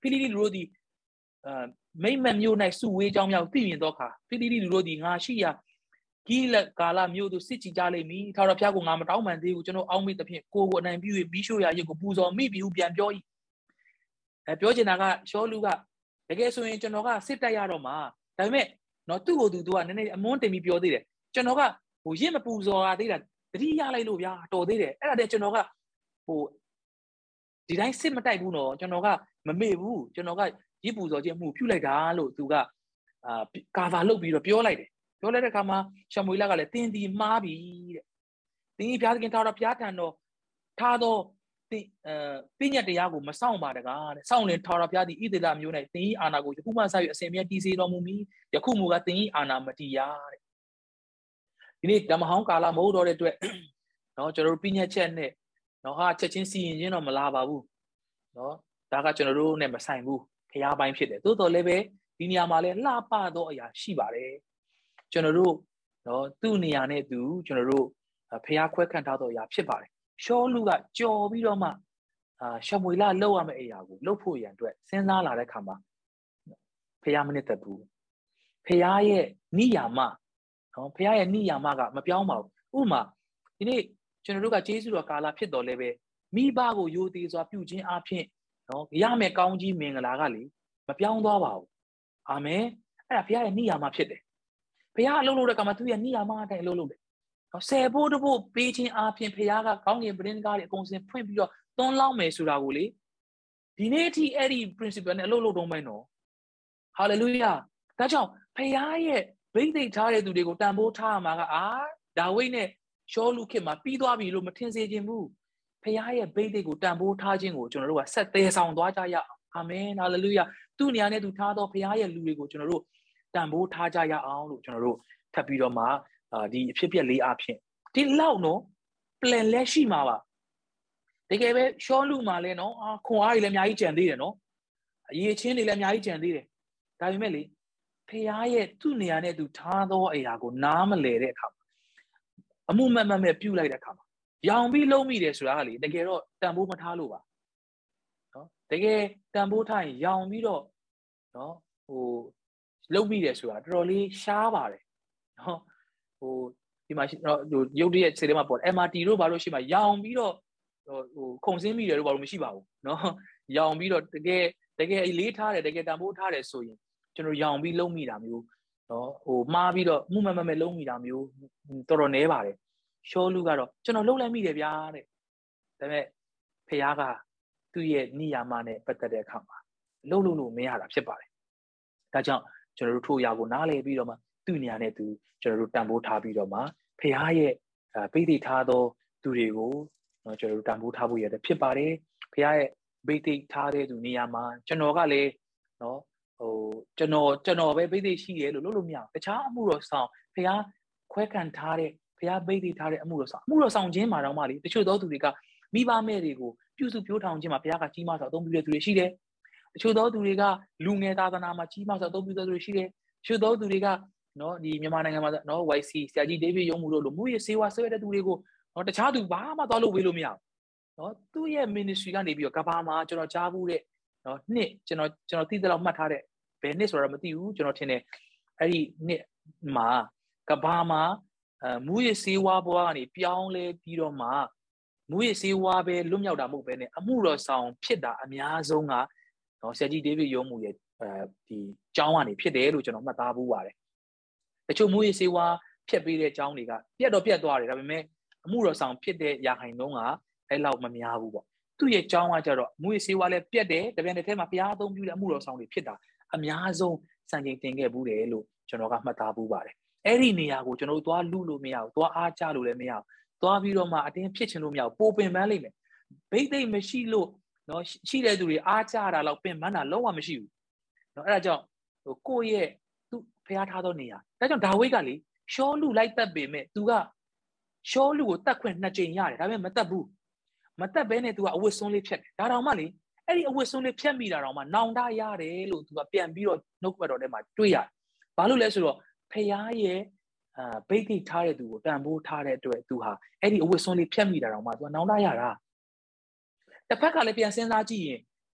ဖိလိတိလူတို့သည်မိမ့်မတ်မျိုး၌စုဝေးကြောင်းများသိမြင်သောအခါဖိလိတိလူတို့သည်ငါရှိရာဂိလကာလမျိုးတို့စစ်ကြည်ကြလိမ့်မည်ထာဝရဘုရားကိုငါမတောင်းပန်သေးဘူးကျွန်တော်အောက်မေ့သဖြင့်ကိုယ်အနိုင်ပြု၍ပြီးရှို့ရာရုပ်ကိုပူဇော်မိပြီဟုပြန်ပြော၏ပြောချင်တာကရှောလူကတကယ်ဆိုရင်ကျွန်တော်ကစစ်တိုက်ရတော့မှာဒါပေမဲ့နော်သူ့ကိုသူကနည်းနည်းအမွန်းတင်ပြီးပြောသေးတယ်ကျွန်တော်ကဟိုရင့်မပူဇော်ရသေးတာတတိရလိုက်လို့ဗျာတော်သေးတယ်အဲ့ဒါတည်းကျွန်တော်ကဟိုဒီတိုင်းစစ်မတိုက်ဘူးနော်ကျွန်တော်ကမမေ့ဘူးကျွန်တော်ကရစ်ပူဇော်ခြင်းမှုပြုလိုက်တာလို့သူကကာဗာလုပ်ပြီးတော့ပြောလိုက်တယ်ပြောလိုက်တဲ့အခါမှာရှမွေလကလည်းတင်းဒီမှားပြီတဲ့တင်းကြီးဘုရားသခင်ထားတော့ဘုရားထံတော်ထားတော့ပညတ်တရားကိုမဆောင်ပါတကားတဲ့ဆောင်ရင်ထာဝရဘုရားသည်ဣသေလမျိုး၌တင်းကြီးအာနာကိုယခုမှစ၍အစဉ်မြဲတည်စေတော်မူမည်ယခုမူကတင်းကြီးအာနာမတည်ရတဲ့ဒီနေ့ဓမ္မဟောင်းကာလမဟုတ်တော့တဲ့အတွက်နော်ကျွန်တော်တို့ပညတ်ချက်နဲ့နော်ဟာချက်ချင်းစီရင်ချင်းတော့မလာပါဘူးနော်ဒါကကျွန်တော်တို့နဲ့မဆိုင်ဘူးဖျားပိုင်းဖြစ်တယ်သို့တော်လည်းပဲဒီနေရာမှာလည်းလှပသောအရာရှိပါတယ်ကျွန်တော်တို့နော်သူ့နေရာနဲ့သူကျွန်တော်တို့ဖျားခွဲခန့်ထားသောအရာဖြစ်ပါတယ်ရှောလူကကြော်ပြီးတော့မှရှမွေလလောက်ရမယ့်အရာကိုလှုပ်ဖို့ရန်အတွက်စဉ်းစားလာတဲ့ခါမှာဖျားမနစ်သက်ဘူးဖျားရဲ့နိယာမနော်ဖျားရဲ့နိယာမကမပြောင်းပါဘူးဥပမာဒီနေ့ကျွန်တော်တို့ကကျေးဇူးတော်ကာလဖြစ်တော်လဲပဲမိဘကိုယိုသေးစွာပြုခြင်းအပြင်နော်ရမယ်ကောင်းကြီးမင်္ဂလာကလေမပြောင်းသွားပါဘူးအာမင်အဲ့ဒါဘုရားရဲ့နိယာမဖြစ်တယ်ဘုရားအလုပ်လုပ်တဲ့ကမှာသူရဲ့နိယာမအတိုင်းအလုပ်လုပ်တယ်နော်ဆယ်ဖို့တဖို့ပေးခြင်းအပြင်ဘုရားကကောင်းကင်ပရိသတ်ကားတွေအကုန်စင်ဖွင့်ပြီးတော့သွန်းလောင်းမယ်ဆိုတာကိုလေဒီနေ့အထိအဲ့ဒီ principle နဲ့အလုပ်လုပ်တော့မယ်နော် hallelujah ဒါကြောင့်ဘုရားရဲ့ဗိသိက်ထားတဲ့သူတွေကိုတန်ဖိုးထားရမှာကဒါဝိဒ်နဲ့ရှောလူခေတ်မှာပြီးသွားပြီလို့မထင်စေခြင်းဘူးဖခင်ရဲ့ဗိသိက်ကိုတန်ဖိုးထားခြင်းကိုကျွန်တော်တို့ကဆက်သေးဆောင်သွားကြရအောင်အာမင်ဟာလေလုယာသူ့နေရာနဲ့သူထားသောဖခင်ရဲ့လူတွေကိုကျွန်တော်တို့တန်ဖိုးထားကြရအောင်လို့ကျွန်တော်တို့ထပ်ပြီးတော့မှဒီအဖြစ်ပြက်လေးအဖြစ်ဒီလောက်နော် plan လက်ရှိမှာပါတကယ်ပဲရှောလူမှာလဲနော်ခွန်အားတွေလည်းအများကြီးကြံသေးတယ်နော်အရေးချင်းတွေလည်းအများကြီးကြံသေးတယ်ဒါပေမဲ့လေဖခင်ရဲ့သူ့နေရာနဲ့သူထားသောအရာကိုနားမလည်တဲ့အခါအမှုမဲ့ပြုတ်လိုက်တဲ့အခါမှာရောင်ပြီးလုံးမိတယ်ဆိုတာကလေတကယ်တော့တန်ဖိုးမထားလို့ပါနော်တကယ်တန်ဖိုးထားရင်ရောင်ပြီးတော့နော်လုံးမိတယ်ဆိုတာတော်တော်လေးရှားပါတယ်နော်ဒီမှာရုပ်တရက်ခြေထဲမှာပေါ် MRT တို့ဘာလို့ရှိမှရောင်ပြီးတော့ခုံစင်းမိတယ်တို့ဘာလို့မရှိပါဘူးနော်ရောင်ပြီးတော့တကယ်အလေးထားတယ်တကယ်တန်ဖိုးထားတယ်ဆိုရင်ကျွန်တော်ရောင်ပြီးလုံးမိတာမျိုးနော်မှားပြီးတော့မှုမဲ့လုံးမိတာမျိုးတော်တော်နည်းပါတယ်ရှောလူကတော့ကျွန်တော်လှုပ်လိုက်မိတယ်ဗျာတဲ့ဒါပေမဲ့ဖခင်ကသူ့ရဲ့နိယာမနဲ့ပတ်သက်တဲ့အခါမှာလှုပ်လို့မရတာဖြစ်ပါတယ်ဒါကြောင့်ကျွန်တော်တို့ထို့အရာကိုနားလည်ပြီးတော့မှသူ့နေရာနဲ့သူကျွန်တော်တို့တန်ဖိုးထားပြီးတော့မှဖခင်ရဲ့ပိဋိထားသောသူတွေကိုနော်ကျွန်တော်တို့တန်ဖိုးထားဖို့ရတဲ့ဖြစ်ပါတယ်ဖခင်ရဲ့ပိဋိထားတဲ့သူနေရာမှာကျွန်တော်ကလည်းနော်ကျွန်တော်ပဲပိဋိရှိတယ်လို့လို့မရဘူးတခြားအမှုတော်ဆောင်ဖခင်ခွဲခံထားတဲ့ဖခင်ပိဋိထားတဲ့အမှုတော်ဆောင်ခြင်းမှာတော့မှလေတချို့သောသူတွေကမိဘမဲ့တွေကိုပြုစုပြောထောင်ခြင်းမှာဖခင်ကကြီးမားစွာအသုံးပြုတဲ့သူတွေရှိတယ်တချို့သောသူတွေကလူငယ်သာသနာမှာကြီးမားစွာအသုံးပြုတဲ့သူတွေရှိတယ်တချို့သောသူတွေကနော်ဒီမြန်မာနိုင်ငံမှာနော် YC ဆရာကြီးဒေးဗစ်ရုံးမှုတို့လိုမှုရေးစေဝါဆွဲတဲ့သူတွေကိုနော်တခြားသူဘာမှသွားလို့ဝေးလို့မရဘူးနော်သူ့ရဲ့ ministry ကနေပြီးတော့ကဘာမှာကျွန်တော်ကြားဘူးတဲ့နော်နှစ်ကျွန်တော်သိတဲ့လောက်မှတ်ထားတဲ့ဘယ်နှစ်ဆိုတာမသိဘူးကျွန်တော်ထင်တယ်အဲ့ဒီနှစ်မှာကဘာမှာမှုရေးစေဝါဘွားကနေပြောင်းလဲပြီးတော့မှမှုရေးစေဝါပဲလွတ်မြောက်တာမဟုတ်ပဲနဲ့အမှုတော်ဆောင်ဖြစ်တာအများဆုံးကနော်ဆရာကြီးဒေးဗစ်ရုံးမှုရဲ့ဒီကျောင်းကနေဖြစ်တယ်လို့ကျွန်တော်မှတ်သားဘူးပါတယ်တချို့မှုရေးစေဝါဖြတ်ပေးတဲ့ကျောင်းတွေကပြတ်သွားတယ်ဒါပေမဲ့အမှုတော်ဆောင်ဖြစ်တဲ့ရာခိုင်နှုန်းကအဲ့လောက်မများဘူးပေါ့သူ့ရဲ့ကျောင်းကကြတော့မှုရေးစေဝါလည်းပြတ်တယ်တပြိုင်တည်းထဲမှာဘုရားအသုံးပြုတဲ့အမှုတော်ဆောင်တွေဖြစ်တာအများဆုံးစံချိန်တင်ခဲ့ဘူးတယ်လို့ကျွန်တော်ကမှတ်သားဘူးပါတယ်အဲ့ဒီနေရာကိုကျွန်တော်တို့သွားလူလို့မရဘူးသွားအားကြလို့လည်းမရဘူးသွားပြီးတော့မှအတင်းဖြစ်ချင်လို့မရဘူးပိုပင်ပန်းလိမ့်မယ်ဘိတ်သိမ့်မရှိလို့နော်ရှိတဲ့သူတွေအားကြတာတော့ပင်ပန်းတာလုံးဝမရှိဘူးနော်အဲ့ဒါကြောင့်ကိုယ့်ရဲ့သူဖျားထားသောနေရာဒါကြောင့်ဒါဝိဒ်ကလေရှောလူလိုက်တက်ပေမဲ့သူကရှောလူကိုတတ်ခွင့်2ကြိမ်ရတယ်ဒါပေမဲ့မတက်ဘူးမတက်ဘဲနဲ့သူကအဝတ်စွန်းလေးဖြတ်တယ်ဒါတောင်မှလေအဲ့ဒီအဝတ်စွန်းလေးဖြတ်မိတာတောင်မှနောင်တရတယ်လို့သူကပြန်ပြီးတော့နှုတ်ကပတ်တော်ထဲမှာတွေ့ရတယ်ဘာလို့လဲဆိုတော့ဖျားရဲ့ဗိတ်တိထားတဲ့သူကိုတန်ဖိုးထားတဲ့အတွက်သူဟာအဲ့ဒီအဝတ်စွန်းလေးဖြတ်မိတာတောင်မှသူကနောင်တရတာတစ်ဖက်ကလည်းပြန်စဉ်းစားကြည့်ရင်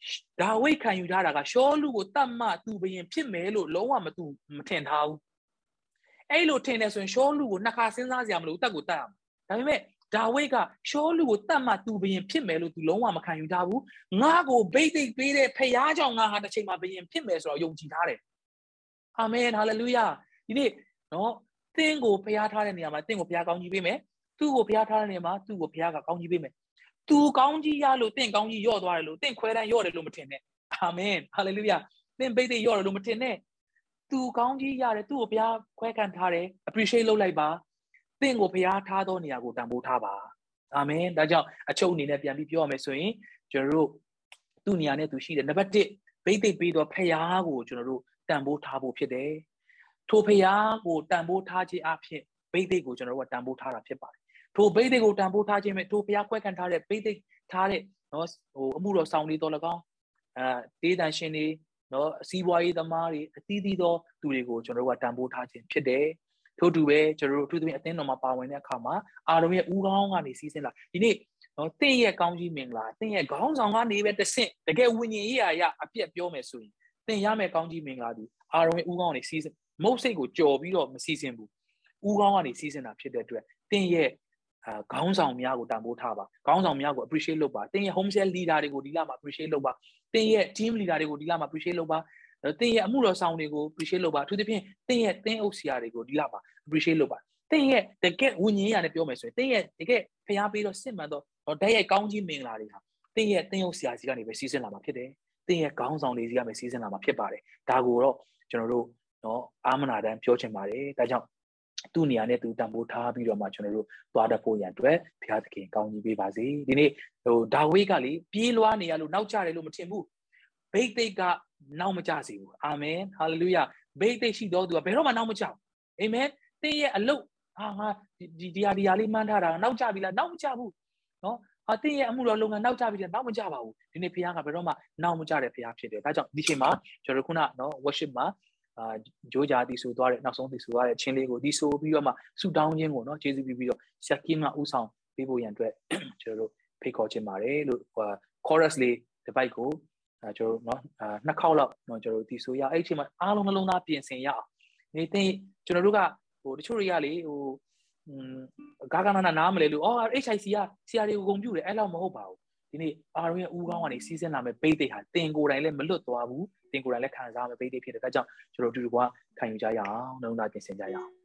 ဒါဝိတ်ခံယူထားတာကရှောလူကိုတတ်မှသူဘရင်ဖြစ်မယ်လို့လုံးဝမထင်ထားဘူးအဲ့လိုထင်တယ်ဆိုရင်ရှောလူကိုနှစ်ခါစဉ်းစားစရာမလိုတက်ကိုတတ်အောင်ဒါပေမဲ့ဒါဝိတ်ကရှောလူကိုတတ်မှသူဘရင်ဖြစ်မယ်လို့သူလုံးဝမခံယူထားဘူးငါ့ကိုဘိတ်သိက်ပေးတဲ့ဖခင်ကြောင့်ငါဟာတစ်ချိန်မှာဘရင်ဖြစ်မယ်ဆိုတော့ယုံကြည်ထားတယ်အာမင်ဟာလေလုယာဒီနေ့နော်သင်ကိုဖခင်ထားတဲ့နေရာမှာသင်ကိုဖခင်ကောင်းကြီးပေးမယ်သူ့ကိုဖခင်ထားတဲ့နေရာမှာသူ့ကိုဖခင်ကကောင်းကြီးပေးမယ်သူကောင်းကြီးရလို့သင်ကောင်းကြီးရော့သွားတယ်လို့သင်ခွဲတန်းရော့တယ်လို့မထင်နဲ့အာမင်ဟာလေလုယာသင်ဘိတ်သိက်ရော့တယ်လို့မထင်နဲ့သူကောင်းကြီးရတယ်သူ့ကိုဘုရားခွဲခံထားတယ် appreciate လုပ်လိုက်ပါသင်ကိုဘုရားထားသောနေရာကိုတန်ဖိုးထားပါအာမင်ဒါကြောင့်အချုပ်အနေနဲ့ပြန်ပြီးပြောရမယ်ဆိုရင်ကျွန်တော်တို့သူ့နေရာနဲ့သူရှိတယ်နံပါတ်1ဘိတ်သိက်ပြီးတော့ဘုရားကိုကျွန်တော်တို့တန်ဖိုးထားဖို့ဖြစ်တယ်ထိုဘုရားကိုတန်ဖိုးထားခြင်းအဖြစ်ဘိတ်သိက်ကိုကျွန်တော်တို့ကတန်ဖိုးထားတာဖြစ်ပါတယ်ထိုဘိတ်သိက်ကိုတန်ဖိုးထားခြင်းမဲ့ထိုဘုရားခွဲခံထားတဲ့ဘိတ်သိက်ထားတဲ့နော်အမှုတော်ဆောင်တွေတော်၎င်းတေးတန်ရှင်တွေနော်စီးပွားရေးသမားတွေအသီးသီးသောသူတွေကိုကျွန်တော်တို့ကတန်ဖိုးထားခြင်းဖြစ်တယ်ထို့တူပဲကျွန်တော်တို့အထူးသဖြင့်အသင်းတော်မှာပါဝင်တဲ့အခါမှာအာရုံရဲ့ဦးခေါင်းကနေစီးဆင်းလာဒီနေ့နော်တင့်ရဲ့ကောင်းကြီးမင်္ဂလာတင့်ရဲ့ခေါင်းဆောင်ကနေပဲတဆင့်တကယ်ဝိညာဉ်ရေးရာအပြည့်ပြောမယ်ဆိုရင်တင့်ရမယ်ကောင်းကြီးမင်္ဂလာဒီအာရုံရဲ့ဦးခေါင်းကနေစီးဆင်းမုတ်စိတ်ကိုကြော်ပြီးတော့မစီးဆင်းဘူးဦးခေါင်းကနေစီးဆင်းတာဖြစ်တဲ့အတွက်တင့်ရဲ့ခေါင်းဆောင်များကိုတန်ဖိုးထားပါခေါင်းဆောင်များကို appreciate လုပ်ပါတင်းရဲ့ home cell leader တွေကိုဒီလမှာ appreciate လုပ်ပါတင်းရဲ့ team leader တွေကိုဒီလမှာ appreciate လုပ်ပါတင်းရဲ့အမှုတော်ဆောင်တွေကို appreciate လုပ်ပါအထူးသဖြင့်တင်းရဲ့တင်းအုပ်ဆရာတွေကိုဒီလမှာ appreciate လုပ်ပါတင်းရဲ့တကယ်ဝိညာဉ်ရေးနဲ့ပြောမယ်ဆိုရင်တင်းရဲ့တကယ်ဖျားပေးတော့စစ်မှန်တော့ဓာတ်ရိုက်ကောင်းကြီးမင်္ဂလာတွေဟာတင်းရဲ့တင်းအုပ်ဆရာစီကနေပဲစီးဆင်းလာမှာဖြစ်တယ်တင်းရဲ့ခေါင်းဆောင်တွေစီကနေစီးဆင်းလာမှာဖြစ်ပါတယ်ဒါကိုတော့ကျွန်တော်တို့နော်အာမနာတမ်းပြောချင်ပါတယ်ဒါကြောင့်သူ့နေရာနဲ့သူတန်ဖိုးထားပြီးတော့မှကျွန်တော်တို့သွားတတ်ဖို့ရန်အတွက်ဘုရားသခင်ကောင်းကြီးပေးပါစေဒီနေ့ဒါဝိဒ်ကလေပြေးလွှားနေရလို့နောက်ကျတယ်လို့မထင်ဘူးဘိတ်သိက်ကနောက်မကျစေဘူးအာမင်ဟာလေလုယာဘိတ်သိက်ရှိတော်သူကဘယ်တော့မှနောက်မကျဘူးအာမင်တင်းရဲ့အလုတ်ငါဒီဟာလေးမှန်းထားတာနောက်ကျပြီလားနောက်မကျဘူးနော်တင်းရဲ့အမှုတော်လုပ်ငန်းနောက်ကျပြီလားနောက်မကျပါဘူးဒီနေ့ဘုရားကဘယ်တော့မှနောက်မကျတဲ့ဘုရားဖြစ်တယ်ဒါကြောင့်ဒီချိန်မှာကျွန်တော်တို့ခုနနော် worship မှာဂျိုးဂျာတီဆိုသွားတဲ့နောက်ဆုံးတီဆိုသွားတဲ့ချင်းလေးကိုဒီဆိုပြီးတော့မှဆူတောင်းခြင်းကိုနော်ကျေးဇူးပြုပြီးတော့ဆရာကင်းကဥဆောင်ပေးဖို့ရန်အတွက်ကျွန်တော်တို့ဖိတ်ခေါ်ခြင်းပါတယ်လို့chorus လေးတစ်ပိုက်ကိုကျွန်တော်တို့နော်နှစ်ခေါက်လောက်နော်ကျွန်တော်တို့တီဆိုရအဲ့ဒီချိန်မှာအားလုံးနှလုံးသားပြင်ဆင်ရအောင်နေသိကျွန်တော်တို့ကတချို့တွေကလေဂါဂနာနားမလဲလို့ HIC ကဆရာတွေကိုဂုဏ်ပြုတယ်အဲ့လောက်မဟုတ်ပါဘူးဒီနေ့အာရုံရဲ့ဦးခေါင်းကနေစီးဆင်းလာမဲ့ဘိတ်သိက်ဟာတင်ကိုယ်တိုင်လည်းမလွတ်သွားဘူးတင်ကိုယ်တိုင်လည်းခံစားမဲ့ဘိတ်သိက်ဖြစ်တယ်ဒါကြောင့်ကျွန်တော်တို့ဒီကွာခံယူကြရအောင်နှလုံးသားပြင်ဆင်ကြရအောင်